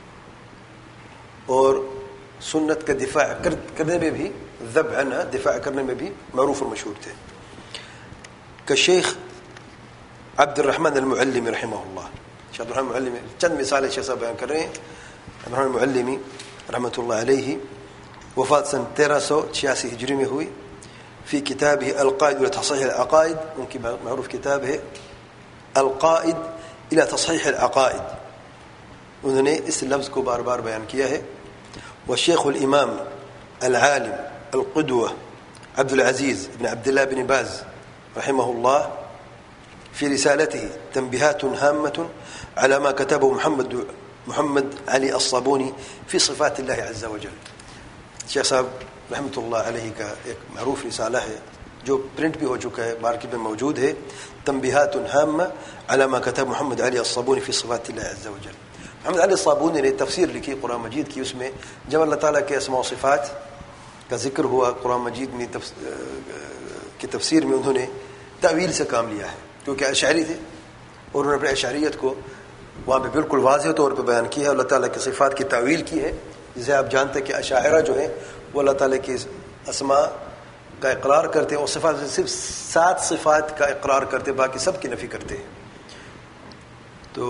اور سنت کا دفاع کرنے میں بھی، ذب عنها دفاع کرنے میں بھی معروف اور مشہور تھے. کہ شیخ عبد الرحمن المعلمی رحمہ اللہ، شیخ عبد الرحمن المعلمی، چند مثالیں شیخ صاحب بیان کر رہے ہیں. عبد الرحمن المعلمی رحمۃ اللہ علیہ وفات سن تیرہ سو چھیاسی ہجری میں ہوئی. فی کتاب القائد الى تصحیح العقائد، ان کی معروف کتاب ہے القائد الى تصحیح العقائد، انہوں نے اس لفظ کو بار بار بیان کیا ہے. والشیخ الامام العالم القدوة عبد العزيز بن عبد الله بن باز رحمه الله في رسالته تنبيهات هامة على ما كتبه محمد محمد علي الصابوني في صفات الله عز وجل. شیخ صاحب رحمۃ اللہ علیہ کا ایک معروف رسالہ ہے جو پرنٹ بھی ہو چکا ہے، مارکیٹ میں موجود ہے، تنبیہات ہامہ علی ما کتب محمد علی الصابونی فی صفات اللہ عز وجل. محمد علی الصابونی نے تفسیر لکھی قرآن مجید کی، اس میں جب اللہ تعالیٰ کے اسماء و صفات کا ذکر ہوا قرآن مجید میں کی تفسیر میں، انہوں نے تعویل سے کام لیا ہے کیونکہ اشعری تھے اور انہوں نے اپنے اشعریت کو وہاں پہ بالکل واضح طور پہ بیان کیا ہے، اللہ تعالیٰ کی صفات کی تعویل کی ہے. جسے آپ جانتے ہیں کہ اشاعرہ جو ہیں وہ اللہ تعالیٰ کی اسماء کا اقرار کرتے ہیں اور صفات صرف سات صفات کا اقرار کرتے، باقی سب کی نفی کرتے ہیں. تو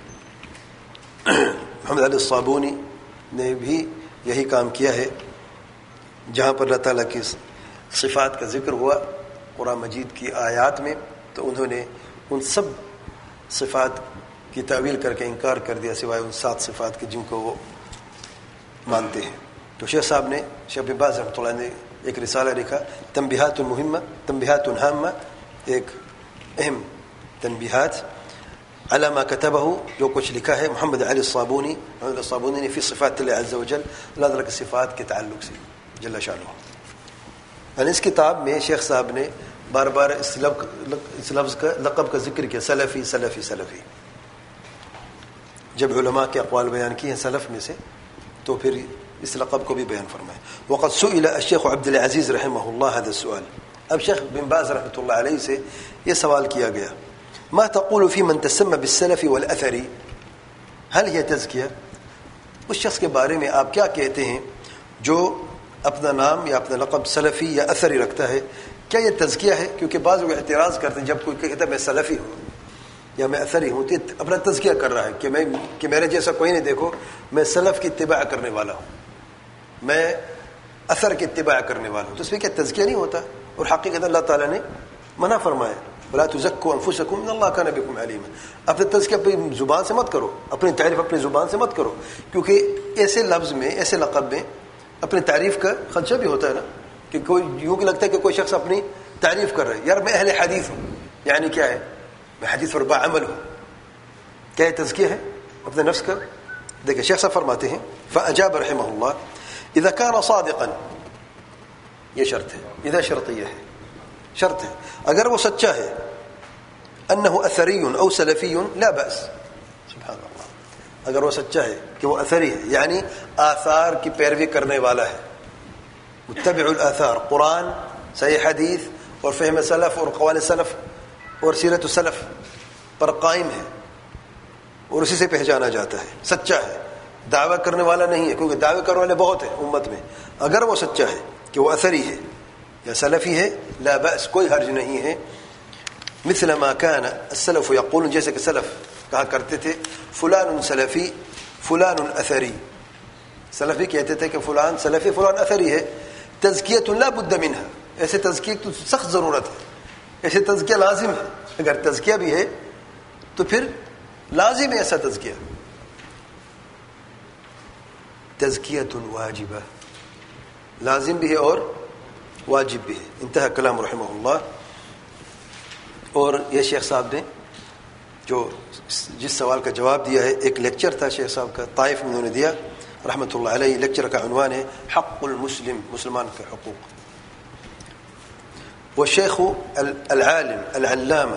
محمد علی الصابونی نے بھی یہی کام کیا ہے. جہاں پر اللہ تعالیٰ کی صفات کا ذکر ہوا قرآن مجید کی آیات میں، تو انہوں نے ان سب صفات کی تعویل کر کے انکار کر دیا سوائے ان سات صفات کے جن کو وہ مانتے ہیں. تو شیخ صاحب نے، شیخ بن باز رحمۃ اللہ نے ایک رسالہ لکھا، تنبیہات المہمہ، تنبیہات ہامہ، ایک اہم تنبیہات علی ما کتبہ، جو کچھ لکھا ہے محمد علی الصابونی محمد الصابونی نے فی صفات اللہ عز وجل، اللہ تعالیٰ کی صفات کے تعلق سے جل شانہ. یعنی اس کتاب میں شیخ صاحب نے بار بار اس لفظ کا لقب کا ذکر کیا، سلفی سلفی سلفی. جب علماء کے اقوال بیان کیے ہیں سلف میں سے، تو پھر اس لقب کو بھی بیان فرمائے. وقد سئل الشیخ عبد العزیز رحمہ اللہ هذا السؤال. اب شیخ بن باز رحمۃ اللہ علیہ سے یہ سوال کیا گیا، ما تقول في من تسمى بالسلف والاثر، هل هي تزکیہ؟ اس شخص کے بارے میں آپ کیا کہتے ہیں جو اپنا نام یا اپنا لقب سلفی یا اثری رکھتا ہے، کیا یہ تزکیہ ہے؟ کیونکہ بعض لوگ اعتراض کرتے ہیں جب کوئی کہتا ہے میں سلفی ہوں یا میں اثری ہوں، تو اپنا تزکیہ کر رہا ہے کہ میں کہ میرے جیسا کوئی نہیں، دیکھو میں سلف کی اتباع کرنے والا ہوں، میں اثر کی اتباع کرنے والا ہوں. تو اس میں کیا تزکیہ نہیں ہوتا؟ اور حقیقت اللہ تعالیٰ نے منع فرمایا، ولا تزکوا انفسکم ان اللہ کان بکم علیما. اپنے تزکیہ اپنی زبان سے مت کرو، اپنی تعریف اپنی زبان سے مت کرو، کیونکہ ایسے لفظ میں، ایسے لقب میں اپنی تعریف کا خدشہ بھی ہوتا ہے نا، کہ کوئی یوں کہ لگتا ہے کہ کوئی شخص اپنی تعریف کر رہا ہے، یار میں اہل حدیث ہوں، یعنی کیا ہے؟ میں حدیث پر باعمل ہوں. کیا یہ تزکیہ ہے اپنے نفس کا؟ دیکھیں شیخ صاحب فرماتے ہیں، فاجاب رحمہ اللہ اذا كان صادقا، یہ شرط ہے، اذا شرطیہ ہے، شرط ہے، اگر وہ سچا ہے، انه اثری او سلفی لا باس. سبحان اللہ، اگر وہ سچا ہے کہ وہ اثری ہے، یعنی آثار کی پیروی کرنے والا ہے، متبع الاثار، قرآن، صحیح حدیث اور فہم سلف اور قوال سلف اور سیرت السلف پر قائم ہے اور اسی سے پہچانا جاتا ہے، سچا ہے، دعویٰ کرنے والا نہیں ہے، کیونکہ دعوے کرنے والے بہت ہیں امت میں. اگر وہ سچا ہے کہ وہ اثری ہے یا سلفی ہے، لا بأس، کوئی حرج نہیں ہے. مثل ما كان السلف يقولون، جیسے کہ سلف کہا کرتے تھے فلان سلفی فلان اثری، سلفی کہتے تھے کہ فلان سلفی فلان اثری ہے. تزکیۃ لا بد منها، ایسے تزکیہ تو سخت ضرورت ہے، ایسے تزکیہ لازم ہے. اگر تزکیہ بھی ہے تو پھر لازم ہے ایسا تزکیہ. تزکیۃ واجبہ، لازم بھی ہے اور واجب بھی ہے. انتہا کلام رحمہ اللہ. اور یہ شیخ صاحب نے جو جس سوال کا جواب دیا ہے، ایک لیکچر تھا شیخ صاحب کا طائف میں انہوں نے دیا رحمۃ اللہ علیہ. لیکچر کا عنوان ہے حق المسلم، مسلمان کے حقوق. والشيخ العالم العلامة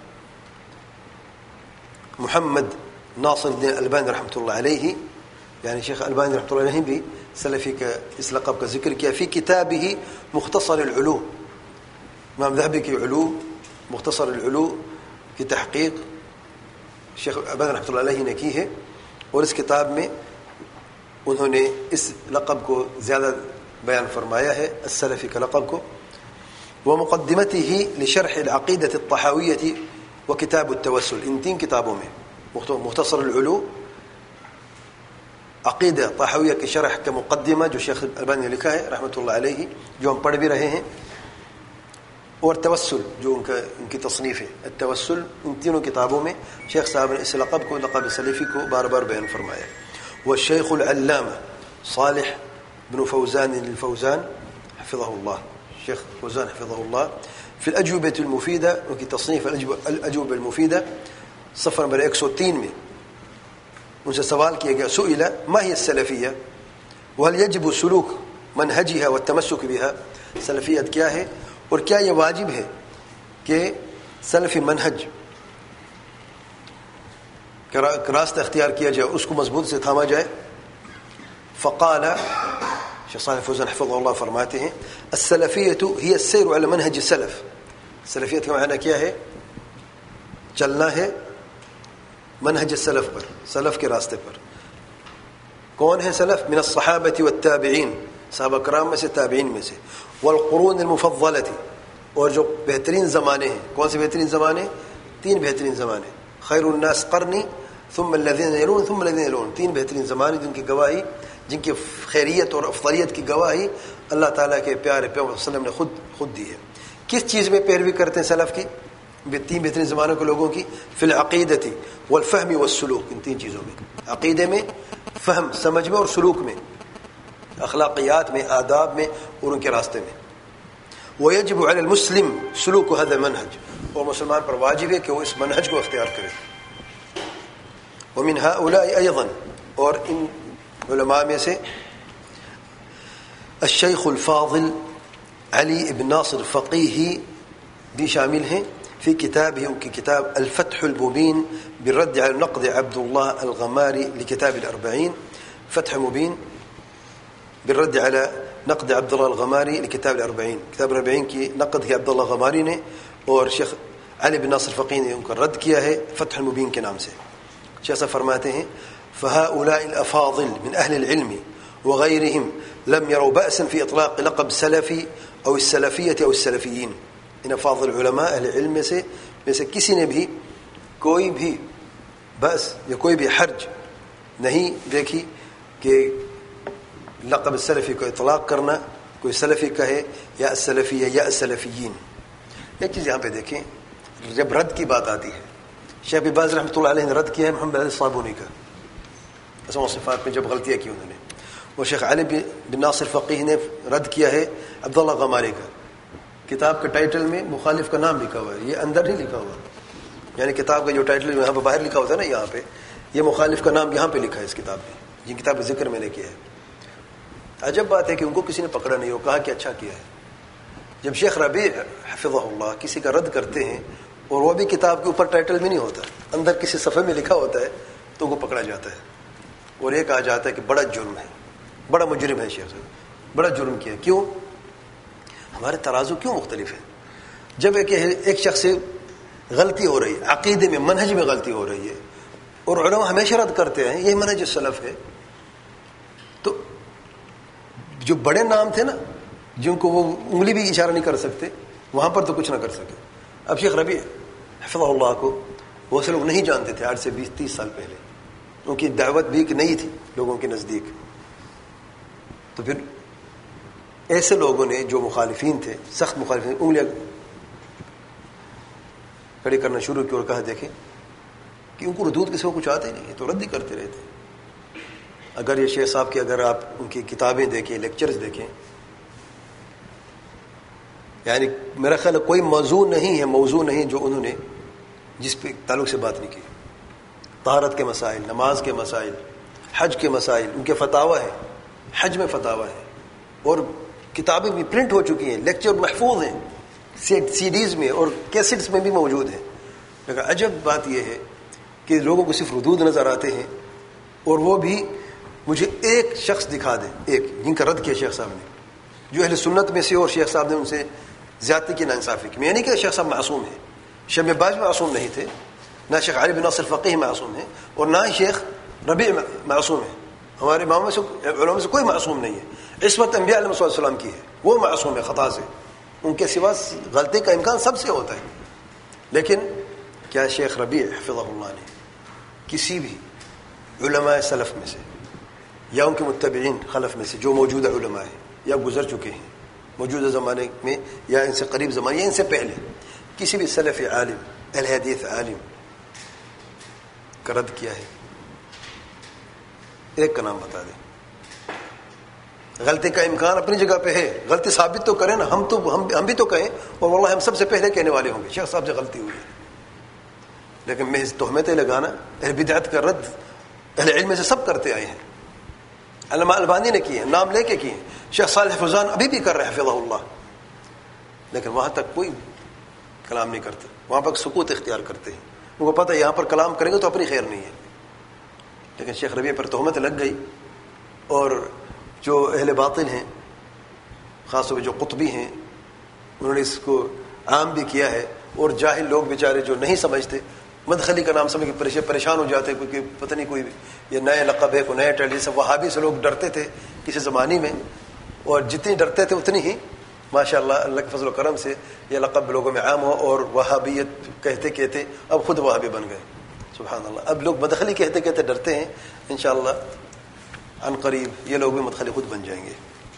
محمد ناصر الدين الألباني رحمة الله عليه، يعني شيخ الألباني رحمة الله عليه بھی سلفی کا اس لقب کا ذکر کیا في كتابه مختصر العلوم. امام ذهبی کی علوم، مختصر العلوم کی تحقیق شیخ الألباني رحمة الله علیہ نے کی ہے، اور اس کتاب میں انہوں نے اس لقب کو زیادہ بیان فرمایا ہے، السلفی کا لقب کو. ومقدمته لشرح العقيدة الطحاوية وكتاب التوسل، ان تین کتابوں میں مختصر العلوم، عقیدہ طحاویہ کی شرح کا مقدمہ جو شیخ البانی نے لکھا ہے رحمۃ اللہ علیہ، جو ہم پڑھ بھی رہے ہیں، اور توسل جو ان کا ان کی تصنیف ہے التوسل. ان تینوں کتابوں میں شیخ صاحب نے اس لقب کو، لقب سلفی کو بار بار بیان فرمایا. والشيخ العلامة صالح بن فوزان الفوزان حفظه الله، شيخ فوزان حفظه الله، في الأجوبة المفيدة، وفي تصنيف الأجوبة المفيدة صفحہ نمبر ایک سو تین میں ان سے سوال کیا گیا، سئل ما هي السلفية وهل يجب سلوك منهجها والتمسك بها، سلفیت کیا ہے اور کیا یہ واجب ہے کہ سلفی منہج کا راستہ اختیار کیا جائے، اس کو مضبوط سے تھاما جائے. فقال شیخ صالح فوزان حفظہ اللہ فرماتے ہیں السلفیت ہی السیر علی منہج السلف. سلفیت کا معنی کیا ہے؟ چلنا ہے منہج السلف پر، سلف کے راستے پر. کون ہے سلف؟ من الصحابہ والتابعین، صحابہ کرام میں سے، تابعین میں سے. والقرون المفضلۃ، اور جو بہترین زمانے ہیں. کون سے بہترین زمانے؟ تین بہترین زمانے. خیر الناس قرنی ثم الذین یلون ثم الذین یلون. تین بہترین زمانے جن کی گواہی، جن کی خیریت اور افضلیت کی گواہی اللہ تعالیٰ کے پیارے پیغمبر صلی اللہ علیہ وسلم نے خود خود دی ہے. کس چیز میں پیروی کرتے ہیں سلف کی؟ تین بہترین زمانوں کے لوگوں کی. فی العقیدۃ والفہم والسلوک. ان تین چیزوں میں، عقیدے میں، فہم سمجھ میں، اور سلوک میں، اخلاقیات میں، آداب میں، اور ان کے راستے میں. ویجب علی المسلم سلوک هذا المنهج، اور مسلمان پر واجب ہے کہ وہ اس منہج کو اختیار کرے. ومن هؤلاء ايضا، اور ان علماء میں سے الشیخ الفاضل علی ابن ناصر فقیہی بھی شامل ہیں. فی کتابہ، ان کی کتاب الفتح المبین بالرد على نقد عبد اللہ الغماری لکتاب الاربعین. فتح مبین بالرد على نقد عبد اللہ الغماری لکتاب الاربعین. کتاب الاربعین کی نقد کی عبداللہ غماری نے، اور شیخ علی بن ناصر فقیہ نے ان کا رد کیا ہے فتح المبین کے نام سے. شیخ صاحب فرماتے ہیں فهؤلاء الافاضل من اهل العلم وغيرهم لم يروا بأسا في اطلاق لقب سلفی او السلفیة او السلفیین. ان افاضل علماء اہل علم میں سے میں سے کسی نے بھی کوئی بھی بأس یا کوئی بھی حرج نہیں دیکھی کہ لقب سلفی کو اطلاق کرنا، کوئی سلفی کہے یا السلفیہ یا السلفیین. ایک چیز یہاں پہ دیکھیں، جب رد کی بات آتی ہے، شیخ ابن باز رحمۃ اللہ علیہ نے رد کیا ہے محمد علی الصابونی کا اسماء و صفات میں جب غلطیاں کی انہوں نے، اور شیخ علی بن ناصر فقیہ نے رد کیا ہے عبداللہ غماری کا. کتاب کے ٹائٹل میں مخالف کا نام لکھا ہوا ہے، یہ اندر نہیں لکھا ہوا. یعنی کتاب کا جو ٹائٹل یہاں پہ باہر لکھا ہوتا ہے نا، یہاں پہ یہ مخالف کا نام یہاں پہ لکھا ہے اس کتاب میں، جن کتاب کا ذکر میں نے کیا ہے. عجب بات ہے کہ ان کو کسی نے پکڑا نہیں ہو، کہا کہ اچھا کیا ہے. جب شیخ ربیع حفظہ اللہ کسی کا رد کرتے ہیں اور وہ بھی کتاب کے اوپر ٹائٹل میں نہیں ہوتا، اندر کسی صفحے میں لکھا ہوتا ہے، تو وہ پکڑا جاتا ہے اور یہ کہا جاتا ہے کہ بڑا جرم ہے، بڑا مجرم ہے شیخ صاحب، بڑا جرم کیا. کیوں؟ ہمارے ترازو کیوں مختلف ہیں؟ جب ایک ایک شخص سے غلطی ہو رہی ہے، عقیدے میں، منہج میں غلطی ہو رہی ہے، اور علماء ہمیشہ رد کرتے ہیں یہ منہج سلف ہے، تو جو بڑے نام تھے نا جن کو وہ انگلی بھی اشارہ نہیں کر سکتے، وہاں پر تو کچھ نہ کر سکے. اب شیخ ربیع حفظہ اللہ کو وہ سے لوگ نہیں جانتے تھے آج سے بیس تیس سال پہلے، ان کی دعوت بھی نہیں تھی لوگوں کے نزدیک. تو پھر ایسے لوگوں نے جو مخالفین تھے، سخت مخالفین، انگلیاں کھڑی کرنا شروع کی اور کہا دیکھیں کہ ان کو ردود کسی کو کچھ آتے نہیں ہے تو رد ہی کرتے رہتے. اگر یہ شیخ صاحب کی اگر آپ ان کی کتابیں دیکھیں، لیکچرز دیکھیں، یعنی میرا خیال ہے کوئی موضوع نہیں ہے موضوع نہیں جو انہوں نے جس پہ تعلق سے بات نہیں کی. طہارت کے مسائل، نماز کے مسائل، حج کے مسائل، ان کے فتاوی ہیں، حج میں فتاوی ہیں، اور کتابیں بھی پرنٹ ہو چکی ہیں، لیکچر محفوظ ہیں، سی ڈیز میں اور کیسٹس میں بھی موجود ہیں. لیکن عجب بات یہ ہے کہ لوگوں کو صرف ردود نظر آتے ہیں، اور وہ بھی مجھے ایک شخص دکھا دیں، ایک جن کا رد کیا شیخ صاحب نے، جو اہل سنت میں سے، اور شیخ صاحب نے ان سے زیادتی کی، ناانصافی کی. میں نہیں کہ شیخ صاحب معصوم ہیں، شیخ ابن باز معصوم نہیں تھے، نہ شیخ علی بن ناصر فقیہ معصوم ہیں، اور نہ ہی شیخ ربیع معصوم ہیں. ہمارے اماموں سے، علماء سے کوئی معصوم نہیں ہے. عصمت انبیاء علیہ السلام کی ہے، وہ معصوم ہے خطا سے، ان کے سوا غلطی کا امکان سب سے ہوتا ہے. لیکن کیا شیخ ربیع حفظہ اللہ نے کسی بھی علماء سلف میں سے یا ان کے متبعین خلف میں سے جو موجودہ علماء ہیں یا گزر چکے ہیں موجودہ زمانے میں یا ان سے قریب زمانے یا ان سے پہلے، کسی بھی سلف عالم، اہل حدیث عالم کا رد کیا ہے؟ ایک کا نام بتا دیں. غلطی کا امکان اپنی جگہ پہ ہے، غلطی ثابت تو کریں نا، ہم تو ہم ہم بھی تو کہیں، اور واللہ ہم سب سے پہلے کہنے والے ہوں گے شیخ صاحب سے غلطی ہوئی ہے. لیکن محض تہمتیں لگانا، اہل بدعت کا رد اہل علم سے سب کرتے آئے ہیں. علامہ البانی نے کیے ہیں، نام لے کے کیے ہیں، شیخ صالح فوزان ابھی بھی کر رہے ہیں حفظہ اللہ، لیکن وہاں تک کوئی کلام نہیں کرتے، وہاں پر سکوت اختیار کرتے ہیں. ان کو پتہ ہے یہاں پر کلام کریں گے تو اپنی خیر نہیں ہے. لیکن شیخ ربیع پر تہمت لگ گئی، اور جو اہل باطل ہیں، خاص طور پہ جو قطبی ہیں، انہوں نے اس کو عام بھی کیا ہے. اور جاہل لوگ بیچارے جو نہیں سمجھتے، مدخلی کا نام سمجھ کے پریشان ہو جاتے، کیونکہ پتہ نہیں کوئی یہ نئے لقب ہے، کوئی نئے ٹائٹل. سب وہابی سے لوگ ڈرتے تھے کسی زمانے میں، اور جتنی ڈرتے تھے اتنی ہی ماشاء اللہ اللہ کے فضل و کرم سے یہ لقب لوگوں میں عام ہو اور وہابیت کہتے کہتے اب خود وہابی بن گئے. سبحان اللہ. اب لوگ مدخلی کہتے کہتے ڈرتے ہیں. انشاءاللہ عن قریب یہ لوگ بھی مدخلی خود بن جائیں گے.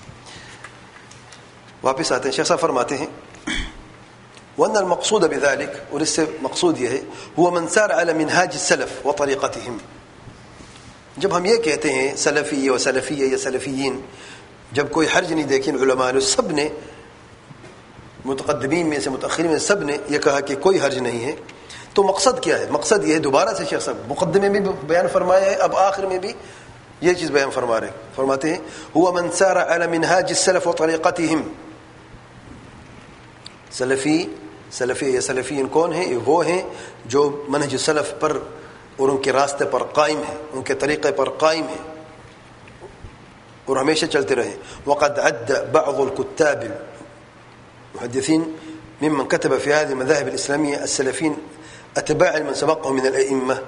واپس آتے ہیں. شیخ صاحب فرماتے ہیں وأن المقصود بذلك, اور اس سے مقصود یہ ہے, هو من سار على منهاج السلف وطريقتهم. جب ہم یہ کہتے ہیں سلفی و سلفیہ یا سلفیین, جب کوئی حرج نہیں دیکھیں علماء نے, سب نے متقدمین میں سے متأخرین میں سب نے یہ کہا کہ کوئی حرج نہیں ہے, تو مقصد کیا ہے؟ مقصد یہ ہے, دوبارہ سے شیخ صاحب مقدمے میں بھی بیان فرمایا ہے, اب آخر میں بھی یہ چیز بیان فرما رہے فرماتے ہیں هو من سار على منهاج السلف وطريقتهم. سلفی سلفی یا سلفیین کون ہیں؟ یہ وہ ہیں جو منہج سلف پر اور ان کے راستے پر قائم ہیں, ان کے طریقے پر قائم ہیں اور ہمیشہ چلتے رہے. وقد عد بعض الكتاب المحدثين ممن كتب في هذه المذاهب الإسلامية السلفيين أتباع من سبقهم من الأئمة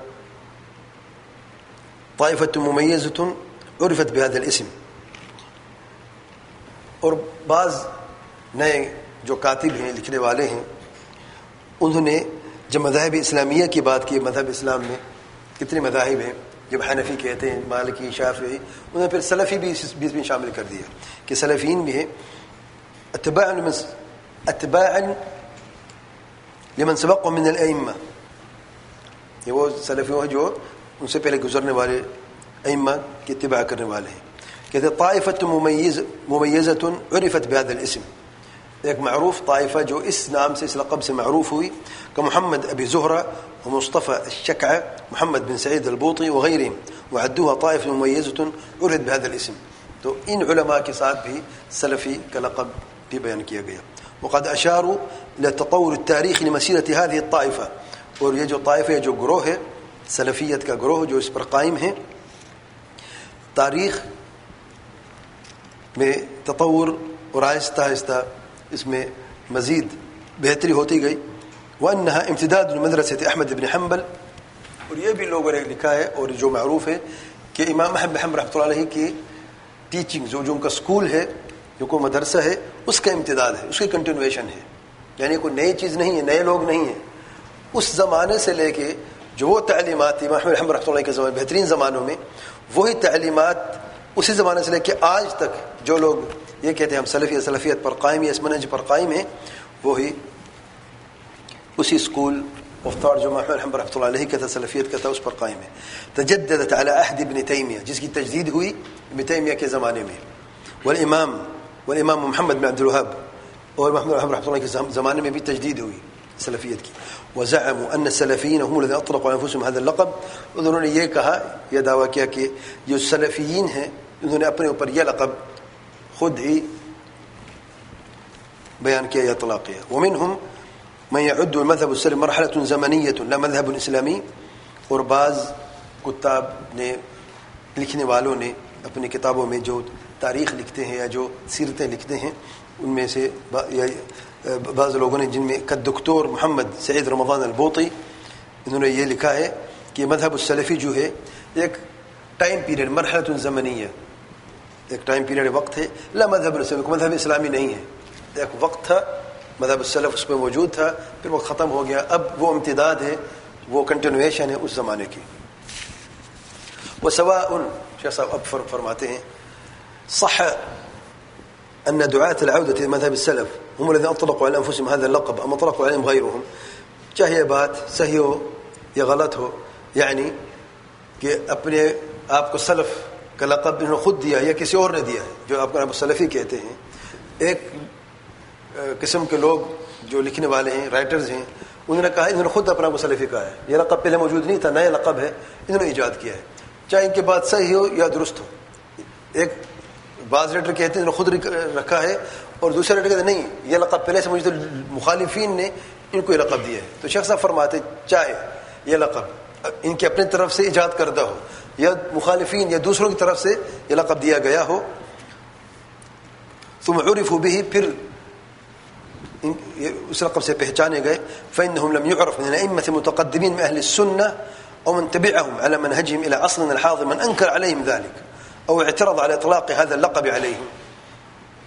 طائفة مميزة عرفت بهذا الاسم. اور بعض نئے جو کاتب ہیں, لکھنے والے ہیں, انہوں نے جب مذاہب اسلامیہ کی بات کی, مذہب اسلام میں کتنے مذاہب ہیں, جب حنفی کہتے ہیں, مالکی, شافعی, انہوں نے پھر سلفی بھی اس بیچ میں شامل کر دیا کہ سلفین بھی ہیں. اتباع اتباعا لمن سبقهم من الائمہ, یہ وہ سلفی ہیں جو ان سے پہلے گزرنے والے ائمہ کی اتباع کرنے والے ہیں. کہتے طائفۃ ممیز ممیزۃ عرفت بهذا الاسم, ایک معروف طائفہ جو اس نام سے, اس لقب سے معروف ہوئی, کہ محمد ابی زہرہ ومصطفى الشکع, محمد بن سعید البوطی وغیرهم, وعدوها طائفة ممیزۃ عرفت بهذا الاسم. تو ان علماء کے ساتھ بھی سلفی کا لقب بھی بیان کیا گیا. وقد اشاروا الى تطور التاريخ لمسيرة هذه الطائفة, اور یہ جو طائفہ جو گروہ ہے سلفیت کا گروہ جو اس پر قائم ہے, تاریخ میں تطور اور آہستہ آہستہ اس میں مزید بہتری ہوتی گئی. وانها امتداد لمدرسة احمد بن حنبل, اور یہ بھی لوگوں نے لکھا ہے اور جو معروف ہے کہ امام احمد بن حنبل رحمۃ اللہ علیہ کی ٹیچنگ جو جو ان کا اسکول ہے, جو کوئی مدرسہ ہے, اس کا امتداد ہے, اس کی کنٹینویشن ہے. یعنی کوئی نئی چیز نہیں ہے, نئے لوگ نہیں ہیں. اس زمانے سے لے کے جو وہ تعلیمات امام احمد بن حنبل رحمۃ اللہ کے زمانے بہترین زمانوں میں, وہی تعلیمات اسی زمانے سے لے کے آج تک جو لوگ یہ کہتے ہیں ہم سلفی سلفیت پر قائم ہیں, اس منہج پر قائم ہیں, وہی اسی اسکول آف تھاٹ جو احمد بن حنبل رحمۃ اللہ علیہ کا تھا, سلفیت کا تھا, اس پر قائم ہے. تجددت على عهد ابن تیمیہ, جس کی تجدید ہوئی ابن تیمیہ کے زمانے میں, والامام والامام محمد بن عبد الوهاب, اور محمد بن حنبل رحمۃ اللہ کے زمانے میں بھی تجدید ہوئی سلفیت کی. وزعموا ان السلفيين هم الذين اطلقوا على انفسهم هذا اللقب, انہوں نے یہ کہا, یہ دعویٰ کیا کہ جو سلفیین ہیں انہوں نے اپنے اوپر یہ لقب خود ہی بیان کیا یا اطلاق کیا. ومنهم من يعد المذهب السلفي مرحلة زمنية لا مذهب اسلامی, اور بعض کتاب نے, لکھنے والوں نے اپنی کتابوں میں جو تاریخ لکھتے ہیں یا جو سیرتیں لکھتے ہیں, ان میں سے بعض لوگوں نے, جن میں دکتور محمد سعید رمضان البوطی, انہوں نے یہ لکھا ہے کہ مذہب السلفی جو ہے ایک ٹائم پیریڈ, مرحلۃ زمنیہ, ایک ٹائم پیریڈ وقت ہے, لا مذہب السلفی, مذہب اسلامی نہیں ہے. ایک وقت تھا مذہب السلف اس میں موجود تھا, پھر وقت ختم ہو گیا, اب وہ امتداد ہے, وہ کنٹینویشن ہے اس زمانے کی. وسواء, شیخ صاحب اب فرماتے ہیں, صح أن دعاة العودة إلى مذهب السلف هم الذين أطلقوا على أنفسهم هذا اللقب أم أطلقوا عليهم غيرهم, چاہے بات صحیح ہو یا غلط ہو, یعنی کہ اپنے آپ کو سلف کا لقب انہوں نے خود دیا یا کسی اور نے دیا ہے, جو آپ کو سلفی کہتے ہیں. ایک قسم کے لوگ جو لکھنے والے ہیں, رائٹرز ہیں, انہوں نے کہا انہوں نے خود اپنا کو سلفی کہا ہے, یہ لقب پہلے موجود نہیں تھا, نیا لقب ہے, انہوں نے ایجاد کیا ہے, چاہے ان کی بات صحیح ہو یا درست ہو. ایک بعض ریٹر کہتے ہیں انہوں نے خود رکھا ہے, اور دوسرے ریٹر کہتے ہیں نہیں یہ لقب پہلے سے موجود, مخالفین نے ان کو یہ لقب دیا ہے. تو شیخ صاحب فرماتے چاہے یہ لقب ان کے اپنے طرف سے ایجاد کردہ ہو یا مخالفین یا دوسروں کی طرف سے یہ لقب دیا گیا ہو, ثم عرفوا به, پھر اس لقب سے پہچانے گئے, فإنهم لم يعرف من الأئمة المتقدمين من أهل السنة أو من تبعهم على منهجهم إلى عصرنا الحاضر من أنكر عليهم ذلك أو اعترض على إطلاق هذا اللقب عليهم.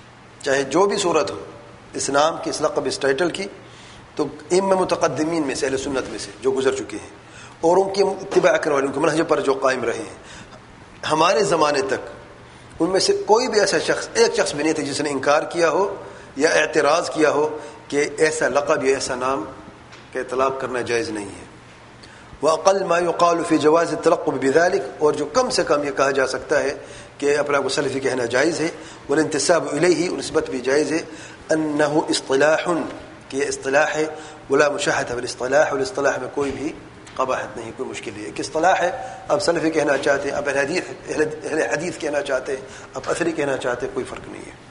چاہے جو بھی صورت ہو اس نام کی، اس لقب، اس ٹائٹل کی، تو ائمہ متقدمین میں سے، اہل سنت میں سے جو گزر چکے ہیں اور ان کی اتباع کرنے والے، ان کے منہج پر جو قائم رہے ہیں ہمارے زمانے تک، ان میں سے کوئی بھی ایسا شخص، ایک شخص بھی نہیں تھا جس نے انکار کیا ہو یا اعتراض کیا ہو کہ ایسا لقب یا ایسا نام کا اطلاق کرنا جائز نہیں ہے. وَأَقَلْ مَا يُقَالُ فِي جَوَازِ التَّلَقُّبِ بِذَلِكَ، اور جو کم سے کم یہ کہا جا سکتا ہے کہ اپنے آپ کو سلفی کہنا جائز ہے، والانتساب الیہ، نسبت بھی جائز ہے، انہ اصطلاح، کہ یہ اصطلاح ہے، ولا مشاہدہ بالاصطلاح، اور اصطلاح میں کوئی بھی قباحت نہیں، کوئی مشکل نہیں. ایک اصطلاح ہے، اب سلفی کہنا چاہتے ہیں، اب اہل حدیث اہل حدیث کہنا چاہتے ہیں، اب اثری کہنا چاہتے ہیں، کوئی فرق نہیں ہے.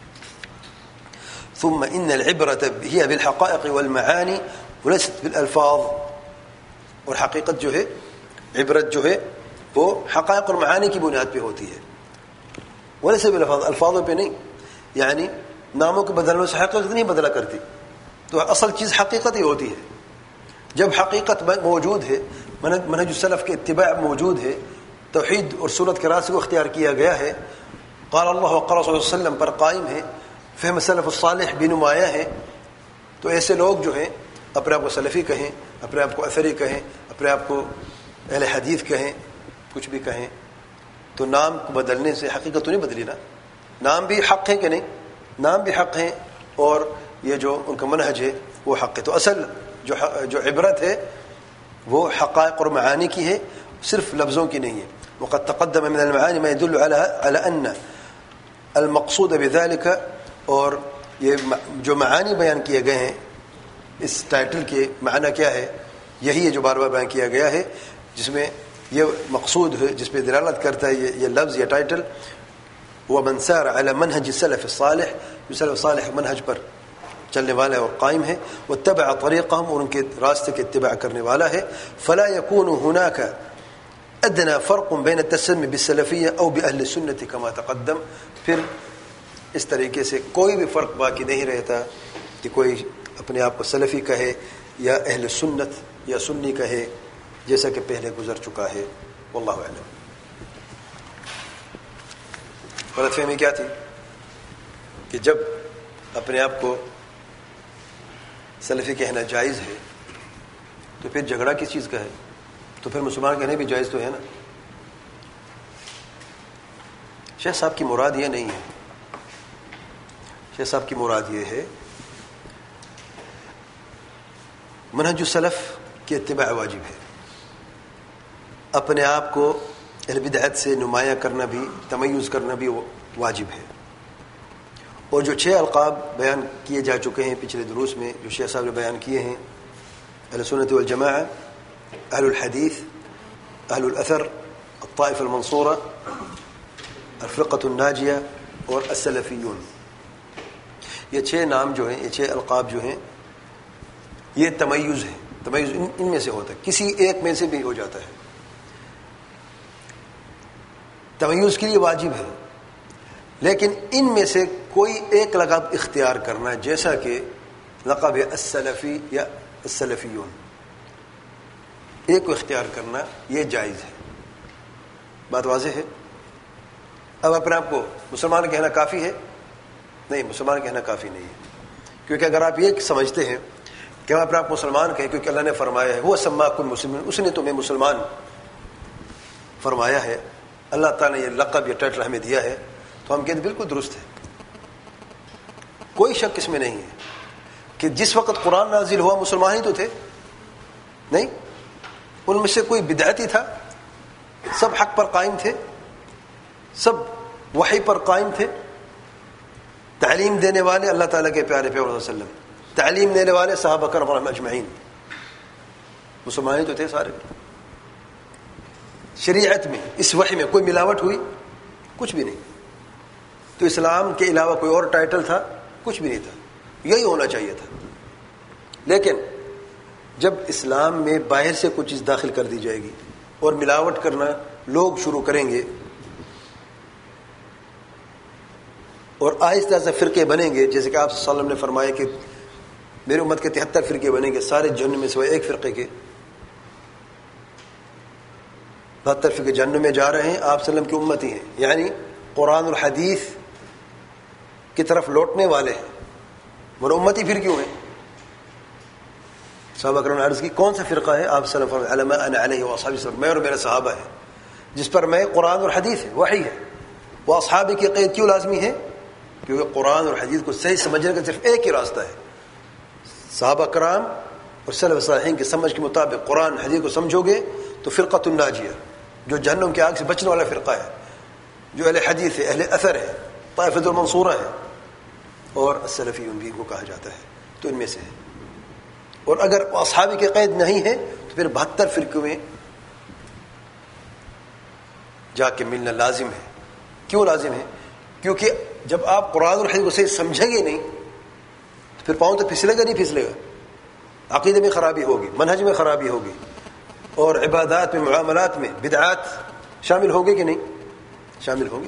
ثم ان العبرة هي بالحقائق والمعاني وليست بالالفاظ، اور حقیقت جو ہے، عبرت جو ہے وہ حقائق اور معانی کی بنیاد پہ ہوتی ہے، وليس بالالفاظ، الفاظوں پہ نہیں. یعنی ناموں کے بدلنے سے حقیقت نہیں بدلا کرتی، تو اصل چیز حقیقت ہی ہوتی ہے. جب حقیقت موجود ہے، منہج السلف کے اتباع موجود ہے، توحید اور سنت کے راستے کو اختیار کیا گیا ہے، قال اللہ وقال رسول اللہ صلی اللہ علیہ وسلم پر قائم ہے، فہم سلف الصالح بھی نمایاں ہے، تو ایسے لوگ جو ہیں اپنے آپ کو سلفی کہیں، اپنے آپ کو اثری کہیں، اپنے آپ کو اہل حدیث کہیں، کچھ بھی کہیں، تو نام کو بدلنے سے حقیقت تو نہیں بدلی نا. نام بھی حق ہے کہ نہیں؟ نام بھی حق ہیں، اور یہ جو ان کا منہج ہے وہ حق ہے. تو اصل جو جو عبرت ہے وہ حقائق اور معانی کی ہے، صرف لفظوں کی نہیں ہے. وقد تقدم من المعانی ما يدل على على ان المقصود بذلك، اور یہ جو معانی بیان کیے گئے ہیں اس ٹائٹل کے معنی کیا ہے، یہی ہے جو بار بار بیان کیا گیا ہے، جس میں یہ مقصود ہے، جس پہ دلالت کرتا ہے یہ, یہ لفظ یا ٹائٹل، ومن سار على منهج السلف الصالح، جو سلف صالح منہج پر چلنے والا ہے اور قائم ہے، واتبع طریقہم، اور ان کے راستے کے اتباع کرنے والا ہے، فلا يكون هناك ادنى فرق بين التسمي بالسلفیہ او باہل السنة كما تقدم. پھر اس طریقے سے کوئی بھی فرق باقی نہیں رہتا کہ کوئی اپنے آپ کو سلفی کہے یا اہل سنت یا سنی کہے، جیسا کہ پہلے گزر چکا ہے. واللہ اعلم. غلط فہمی کیا تھی کہ جب اپنے آپ کو سلفی کہنا جائز ہے تو پھر جھگڑا کس چیز کا ہے؟ تو پھر مسلمان کہنے بھی جائز تو ہے نا. شیخ صاحب کی مراد یہ نہیں ہے، شیخ صاحب کی مراد یہ ہے منہج السلف کی اتباع واجب ہے، اپنے آپ کو اہل بدعت سے نمایاں کرنا بھی، تمیز کرنا بھی واجب ہے. اور جو چھ القاب بیان کیے جا چکے ہیں پچھلے دروس میں، جو شیخ صاحب نے بیان کیے ہیں، اہل سنت والجماعہ، اہل الحدیث، اہل الاثر، الطائفہ المنصورہ، الفرقۃ الناجیہ اور السلفیون، یہ چھ نام جو ہیں، یہ چھ القاب جو ہیں، یہ تمیز ہے. تمیز ان, ان میں سے ہوتا ہے، کسی ایک میں سے بھی ہو جاتا ہے. تمیز کے لیے واجب ہے، لیکن ان میں سے کوئی ایک لقب اختیار کرنا، جیسا کہ لقب السلفی یا السلفیون، ایک کو اختیار کرنا یہ جائز ہے. بات واضح ہے. اب اپنے آپ کو مسلمان کہنا کافی ہے؟ نہیں، مسلمان کہنا کافی نہیں ہے. کیونکہ اگر آپ یہ سمجھتے ہیں کہ ہم اپنے آپ مسلمان کہیں کیونکہ اللہ نے فرمایا ہے وہ سماکم مسلمین، اس نے تمہیں مسلمان فرمایا ہے، اللہ تعالیٰ نے یہ لقب یا ٹائٹل ہمیں دیا ہے، تو ہم کہتے بالکل درست ہے. کوئی شک اس میں نہیں ہے کہ جس وقت قرآن نازل ہوا مسلمان ہی تو تھے، نہیں، ان میں سے کوئی بدعتی تھا؟ سب حق پر قائم تھے، سب وحی پر قائم تھے. تعلیم دینے والے اللہ تعالیٰ کے پیارے پیغمبر صلی اللہ علیہ وسلم، تعلیم دینے والے صحابہ کرام اجمعین، مسلمان ہی تو تھے سارے. شریعت میں، اس وحی میں کوئی ملاوٹ ہوئی؟ کچھ بھی نہیں. تو اسلام کے علاوہ کوئی اور ٹائٹل تھا؟ کچھ بھی نہیں تھا. یہی ہونا چاہیے تھا. لیکن جب اسلام میں باہر سے کوئی چیز داخل کر دی جائے گی اور ملاوٹ کرنا لوگ شروع کریں گے اور آہستہ آہستہ فرقے بنیں گے، جیسے کہ آپ صلی اللہ علیہ وسلم نے فرمایا کہ میری امت کے تہتر فرقے بنیں گے، سارے جہنم میں سوائے ایک فرقے کے. بہتر فرقے جہنم میں جا رہے ہیں، آپ صلی اللہ علیہ وسلم کی امت ہی ہیں. یعنی قرآن اور حدیث کی طرف لوٹنے والے ہیں. اور امتی پھر کیوں ہیں؟ صحابہ کرام نے عرض کی کون سا فرقہ ہے؟ آپ صلی اللہ علیہ وسلم علما انا علیہ واصحابی وسلم، میں اور میرے صحابہ ہیں جس پر میں قرآن اور حدیث ہے، وحی ہے. وہ اصحابی کی قید کیوں لازمی ہے؟ کیونکہ قرآن اور حدیث کو صحیح سمجھنے کا صرف ایک ہی راستہ ہے. صحابہ کرام اور سلف صالحین کی سمجھ کے مطابق قرآن حدیث کو سمجھو گے تو فرقۃ الناجیہ، جو جہنم کی آگ سے بچنے والا فرقہ ہے، جو اہل حدیث ہے، اہل اثر ہے، طائفۃ المنصورہ ہے، اور السلفیون بھی کو کہا جاتا ہے، تو ان میں سے ہے. اور اگر اصحابی کے قید نہیں ہے تو پھر بہتر فرقوں میں جا کے ملنا لازم ہے. کیوں لازم ہے؟ کیونکہ جب آپ قرآن اور حدیث کو صحیح سمجھیں گے نہیں تو پھر پاؤں تو پھسلے گا نہیں پھسلے گا، عقیدے میں خرابی ہوگی، منہج میں خرابی ہوگی، اور عبادات میں، معاملات میں بدعات شامل ہوگی کہ نہیں؟ شامل ہوگی.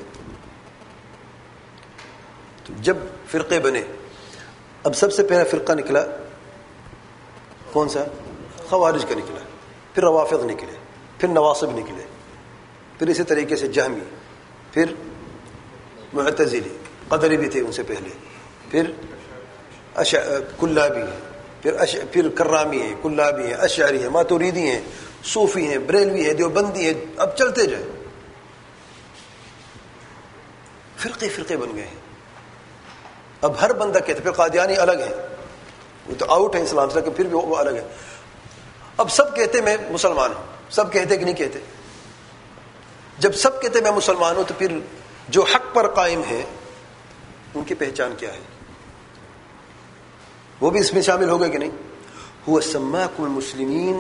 تو جب فرقے بنے، اب سب سے پہلا فرقہ نکلا کون سا؟ خوارج کا نکلا، پھر روافض نکلے، پھر نواصب نکلے، پھر اسی طریقے سے جہمی، پھر معتزلی، قدری بھی تھے ان سے پہلے، پھر اشع... کلابی ہے، پھر اش... پھر کرامی ہے، کلابی ہے، اشعری ہے، ماتوریدی ہیں، صوفی ہیں، بریلوی ہیں، دیوبندی ہیں، اب چلتے جائیں، فرقے فرقے بن گئے ہیں. اب ہر بندہ کہتے، پھر قادیانی الگ ہے، وہ تو آؤٹ ہے اسلام سے، لیکن پھر بھی وہ الگ ہے. اب سب کہتے میں مسلمان ہوں، سب کہتے کہ نہیں کہتے؟ جب سب کہتے میں مسلمان ہوں تو پھر جو حق پر قائم ہے ان کی پہچان کیا ہے؟ وہ بھی اس میں شامل ہو گئے کہ نہیں؟ هو سماکم المسلمین،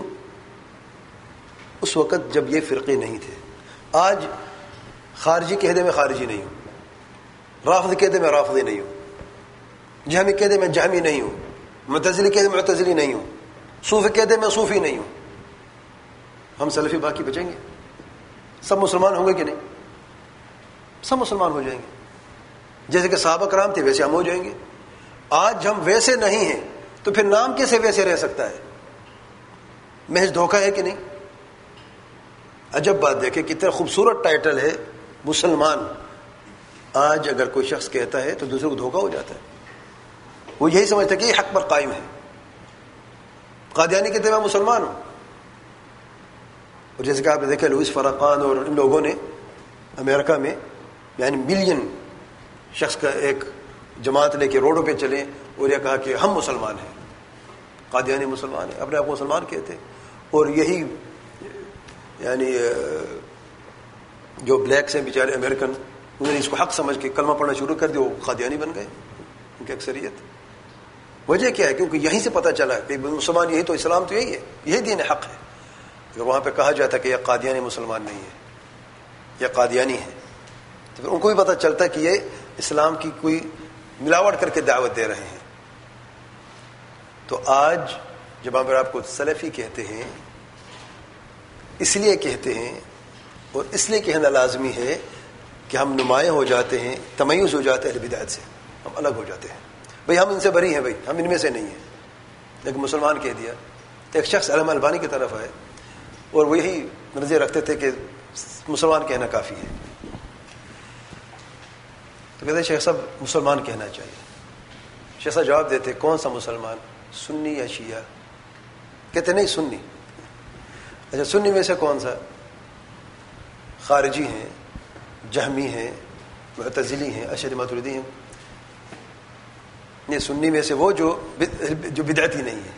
اس وقت جب یہ فرقے نہیں تھے. آج خارجی کہہ دے میں خارجی نہیں ہوں، رافضی کہہ دے میں رافضی نہیں ہوں، جہمی کہہ دے میں جہمی نہیں ہوں، معتزلی کہہ دے میں معتزلی نہیں ہوں، صوفی کہہ دے میں صوفی نہیں ہوں. ہم سلفی باقی بچیں گے؟ سب مسلمان ہوں گے کہ نہیں؟ سب مسلمان ہو جائیں گے. جیسے کہ صحابہ کرام تھے ویسے ہم ہو جائیں گے. آج ہم ویسے نہیں ہیں تو پھر نام کیسے ویسے رہ سکتا ہے؟ محض دھوکہ ہے کہ نہیں؟ عجب بات دیکھیں، کتنا خوبصورت ٹائٹل ہے مسلمان. آج اگر کوئی شخص کہتا ہے تو دوسرے کو دھوکہ ہو جاتا ہے، وہ یہی سمجھتا ہے کہ یہ حق پر قائم ہے. قادیانی کہتے ہیں میں مسلمان ہوں، اور جیسے کہ آپ نے دیکھا لوئس فرقان اور ان لوگوں نے امریکہ میں یعنی ملین شخص کا ایک جماعت لے کے روڈوں پہ چلے اور یہ کہا کہ ہم مسلمان ہیں، قادیانی مسلمان ہیں، اپنے آپ کو مسلمان کہتے. اور یہی یعنی جو بلیکس ہیں بیچارے امریکن، انہوں نے اس کو حق سمجھ کے کلمہ پڑھنا شروع کر دیا، وہ قادیانی بن گئے ان کی اکثریت. وجہ کیا ہے؟ کیونکہ یہیں سے پتہ چلا کہ مسلمان یہی تو، اسلام تو یہی ہے، یہی دین حق ہے. اگر وہاں پہ کہا جاتا کہ یہ قادیانی مسلمان نہیں ہے، یہ قادیانی ہے، تو پھر ان کو بھی پتہ چلتا کہ یہ اسلام کی کوئی ملاوٹ کر کے دعوت دے رہے ہیں. تو آج جب ہم آپ کو سلفی کہتے ہیں، اس لیے کہتے ہیں اور اس لیے کہنا لازمی ہے کہ ہم نمایاں ہو جاتے ہیں، تمیز ہو جاتے ہیں بدعت سے، ہم الگ ہو جاتے ہیں. بھئی ہم ان سے بری ہیں، بھئی ہم ان میں سے نہیں ہیں، لیکن مسلمان کہہ دیا. تو ایک شخص علامہ البانی کی طرف آئے اور وہ یہی نظریہ رکھتے تھے کہ مسلمان کہنا کافی ہے. تو کہتے شیخ صاحب مسلمان کہنا چاہیے. شیخ صاحب جواب دیتے کون سا مسلمان، سنی یا شیعہ؟ کہتے نہیں سنی. اچھا سنی میں سے کون سا؟ خارجی ہیں، جہمی ہیں، معتزلی ہیں، اشعری ماتریدی ہیں. یہ سنی میں سے وہ جو جو بدعتی نہیں ہے.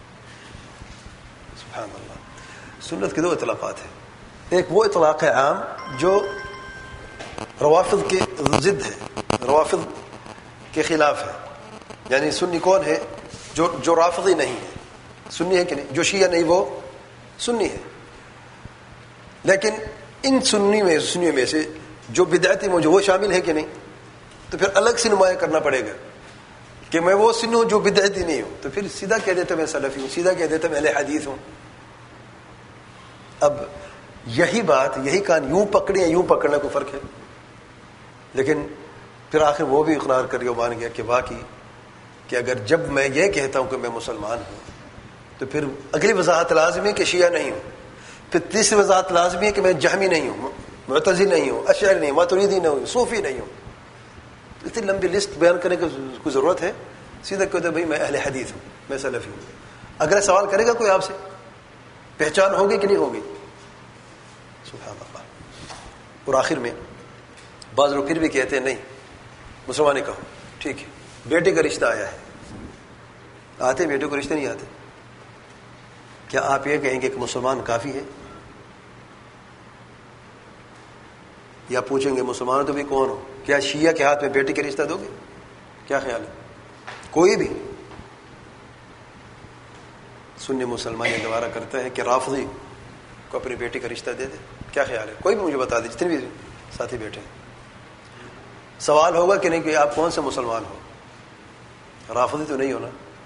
سبحان اللہ. سنت کے دو اطلاقات ہیں. ایک وہ اطلاق ہے عام جو روافض کے ضد ہے، روافض کے خلاف ہے. یعنی سنی کون ہے؟ جو جو رافضی نہیں ہے، سنی ہے کہ نہیں؟ جو شیعہ نہیں وہ سنی ہے. لیکن ان سنی میں سنیوں میں سے جو بدعتی موجود وہ شامل ہے کہ نہیں؟ تو پھر الگ سے نمایاں کرنا پڑے گا کہ میں وہ سنی ہوں جو بدعتی نہیں ہوں. تو پھر سیدھا کہہ دیتا میں سلفی ہوں، سیدھا کہہ دیتا میں اہل حدیث ہوں. اب یہی بات، یہی کان یوں پکڑی ہے یوں پکڑنا کوئی فرق ہے؟ لیکن پھر آخر وہ بھی اقرار کر کے مان گیا کہ واقعی کہ اگر جب میں یہ کہتا ہوں کہ میں مسلمان ہوں تو پھر اگلی وضاحت لازمی کہ شیعہ نہیں ہوں، پھر تیسری وضاحت لازمی ہے کہ میں جہمی نہیں ہوں، معتزلی نہیں ہوں، اشعری نہیں ہوں، ماتریدی نہیں ہوں، صوفی نہیں ہوں. تو اتنی لمبی لسٹ بیان کرنے کی کوئی ضرورت ہے؟ سیدھا کہتے ہیں بھائی میں اہل حدیث ہوں، میں سلفی ہوں. اگر سوال کرے گا کوئی آپ سے، پہچان ہوگی کہ نہیں ہوگی؟ سبحان اللہ. اور آخر میں بعض لوگ پھر بھی کہتے ہیں نہیں مسلمانی کہو، ٹھیک ہے بیٹے کا رشتہ آیا ہے. آتے بیٹے کو رشتے نہیں آتے؟ کیا آپ یہ کہیں گے کہ مسلمان کافی ہے؟ یا پوچھیں گے مسلمان تو بھی کون ہو، کیا شیعہ کے ہاتھ میں بیٹے کے رشتہ دو گے؟ کیا خیال ہے؟ کوئی بھی سنی مسلمان یہ گوارا کرتا ہے کہ رافضی کو اپنی بیٹی کا رشتہ دے دے؟ کیا خیال ہے؟ کوئی بھی مجھے بتا دے، جتنے بھی ساتھی بیٹھے ہیں. سوال ہوگا کہ نہیں کہ آپ کون سے مسلمان ہو؟ رافضی تو نہیں ہو نا،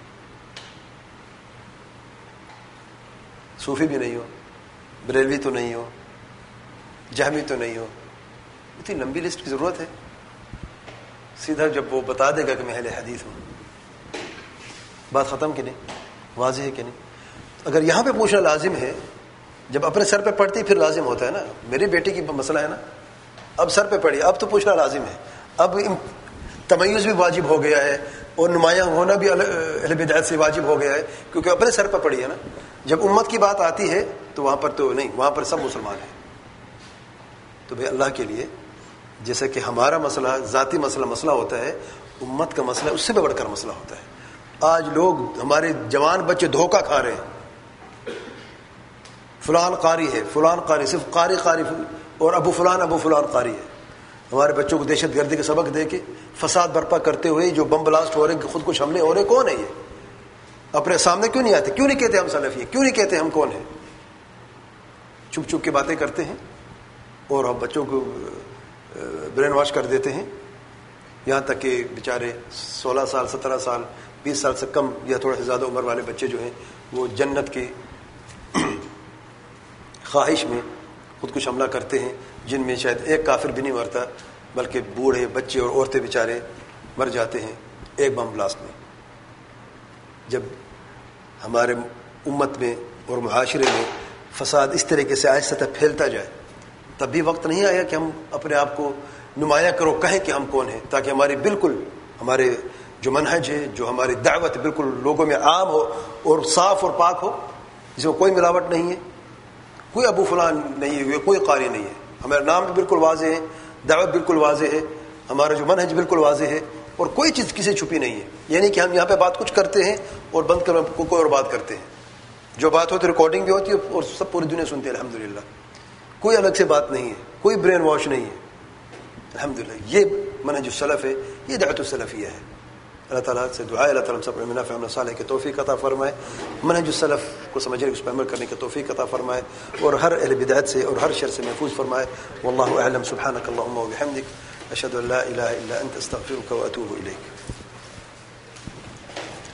صوفی بھی نہیں ہو، بریلوی تو نہیں ہو، جہمی تو نہیں ہو. اتنی لمبی لسٹ کی ضرورت ہے؟ سیدھا جب وہ بتا دے گا کہ میں اہل حدیث ہوں، بات ختم کہ نہیں؟ واضح ہے کہ نہیں؟ اگر یہاں پہ پوچھنا لازم ہے، جب اپنے سر پہ پڑتی پھر لازم ہوتا ہے نا. میری بیٹی کی مسئلہ ہے نا، اب سر پہ پڑی، اب تو پوچھنا لازم ہے. اب تمیز بھی واجب ہو گیا ہے اور نمایاں ہونا بھی اہل بدعت سے واجب ہو گیا ہے، کیونکہ اپنے سر پہ پڑی ہے نا. جب امت کی بات آتی ہے تو وہاں پر تو نہیں، وہاں پر سب مسلمان ہیں. تو بھائی اللہ کے لیے، جیسا کہ ہمارا مسئلہ ذاتی مسئلہ مسئلہ ہوتا ہے، امت کا مسئلہ اس سے بھی بڑھ کر مسئلہ ہوتا ہے. آج لوگ ہمارے جوان بچے دھوکہ کھا رہے ہیں، فلان قاری ہے، فلان قاری، صرف قاری قاری اور ابو فلان ابو فلان قاری ہے. ہمارے بچوں کو دہشت گردی کے سبق دے کے فساد برپا کرتے ہوئے جو بم بلاسٹ ہو رہے ہیں، خود کش حملے ہو رہے، کون ہے یہ؟ اپنے سامنے کیوں نہیں آتے؟ کیوں نہیں کہتے ہم سلفی ہیں؟ کیوں نہیں کہتے ہم کون ہیں؟ چپ چپ کے باتیں کرتے ہیں اور ہم بچوں کو برین واش کر دیتے ہیں. یہاں تک کہ بیچارے سولہ سال سترہ سال بیس سال سے کم یا تھوڑے سے زیادہ عمر والے بچے جو ہیں وہ جنت کی خواہش میں خود کش حملہ کرتے ہیں، جن میں شاید ایک کافر بھی نہیں مرتا، بلکہ بوڑھے بچے اور عورتیں بیچارے مر جاتے ہیں ایک بم بلاسٹ میں. جب ہمارے امت میں اور معاشرے میں فساد اس طریقے سے آہستہ آہستہ پھیلتا جائے، تب بھی وقت نہیں آیا کہ ہم اپنے آپ کو نمایاں کرو، کہیں کہ ہم کون ہیں، تاکہ ہماری بالکل ہمارے جو منہج ہے، جو ہماری دعوت بالکل لوگوں میں عام ہو اور صاف اور پاک ہو، جس میں کوئی ملاوٹ نہیں ہے، کوئی ابو فلان نہیں ہے، کوئی قاری نہیں ہے. ہمارا نام بھی بالکل واضح ہے، دعوت بالکل واضح ہے، ہمارا جو منہج بالکل واضح ہے، اور کوئی چیز کسی چھپی نہیں ہے. یعنی کہ ہم یہاں پہ بات کچھ کرتے ہیں اور بند کر کوئی اور بات کرتے ہیں. جو بات ہوتی ہے ریکارڈنگ بھی ہوتی ہے اور سب پوری دنیا سنتی ہے الحمدللہ. کوئی الگ سے بات نہیں ہے، کوئی برین واش نہیں ہے الحمدللہ. یہ منہج السلف ہے، یہ دعوت السلفیہ ہے. اللہ تعالیٰ سے دعا ہے اللہ تعالیٰ سب علم نافع عمل صالح کی توفیق عطا فرمائے، منہج السلف کو سمجھنے اس پر عمل کرنے کی توفیق عطا فرمائے، اور ہر اہل بدعت سے اور ہر شر سے محفوظ فرمائے. واللہ اعلم. سبحانک اللہم و بحمدک، اشہد ان لا الہ الا انت، استغفرک و اتوب الیک.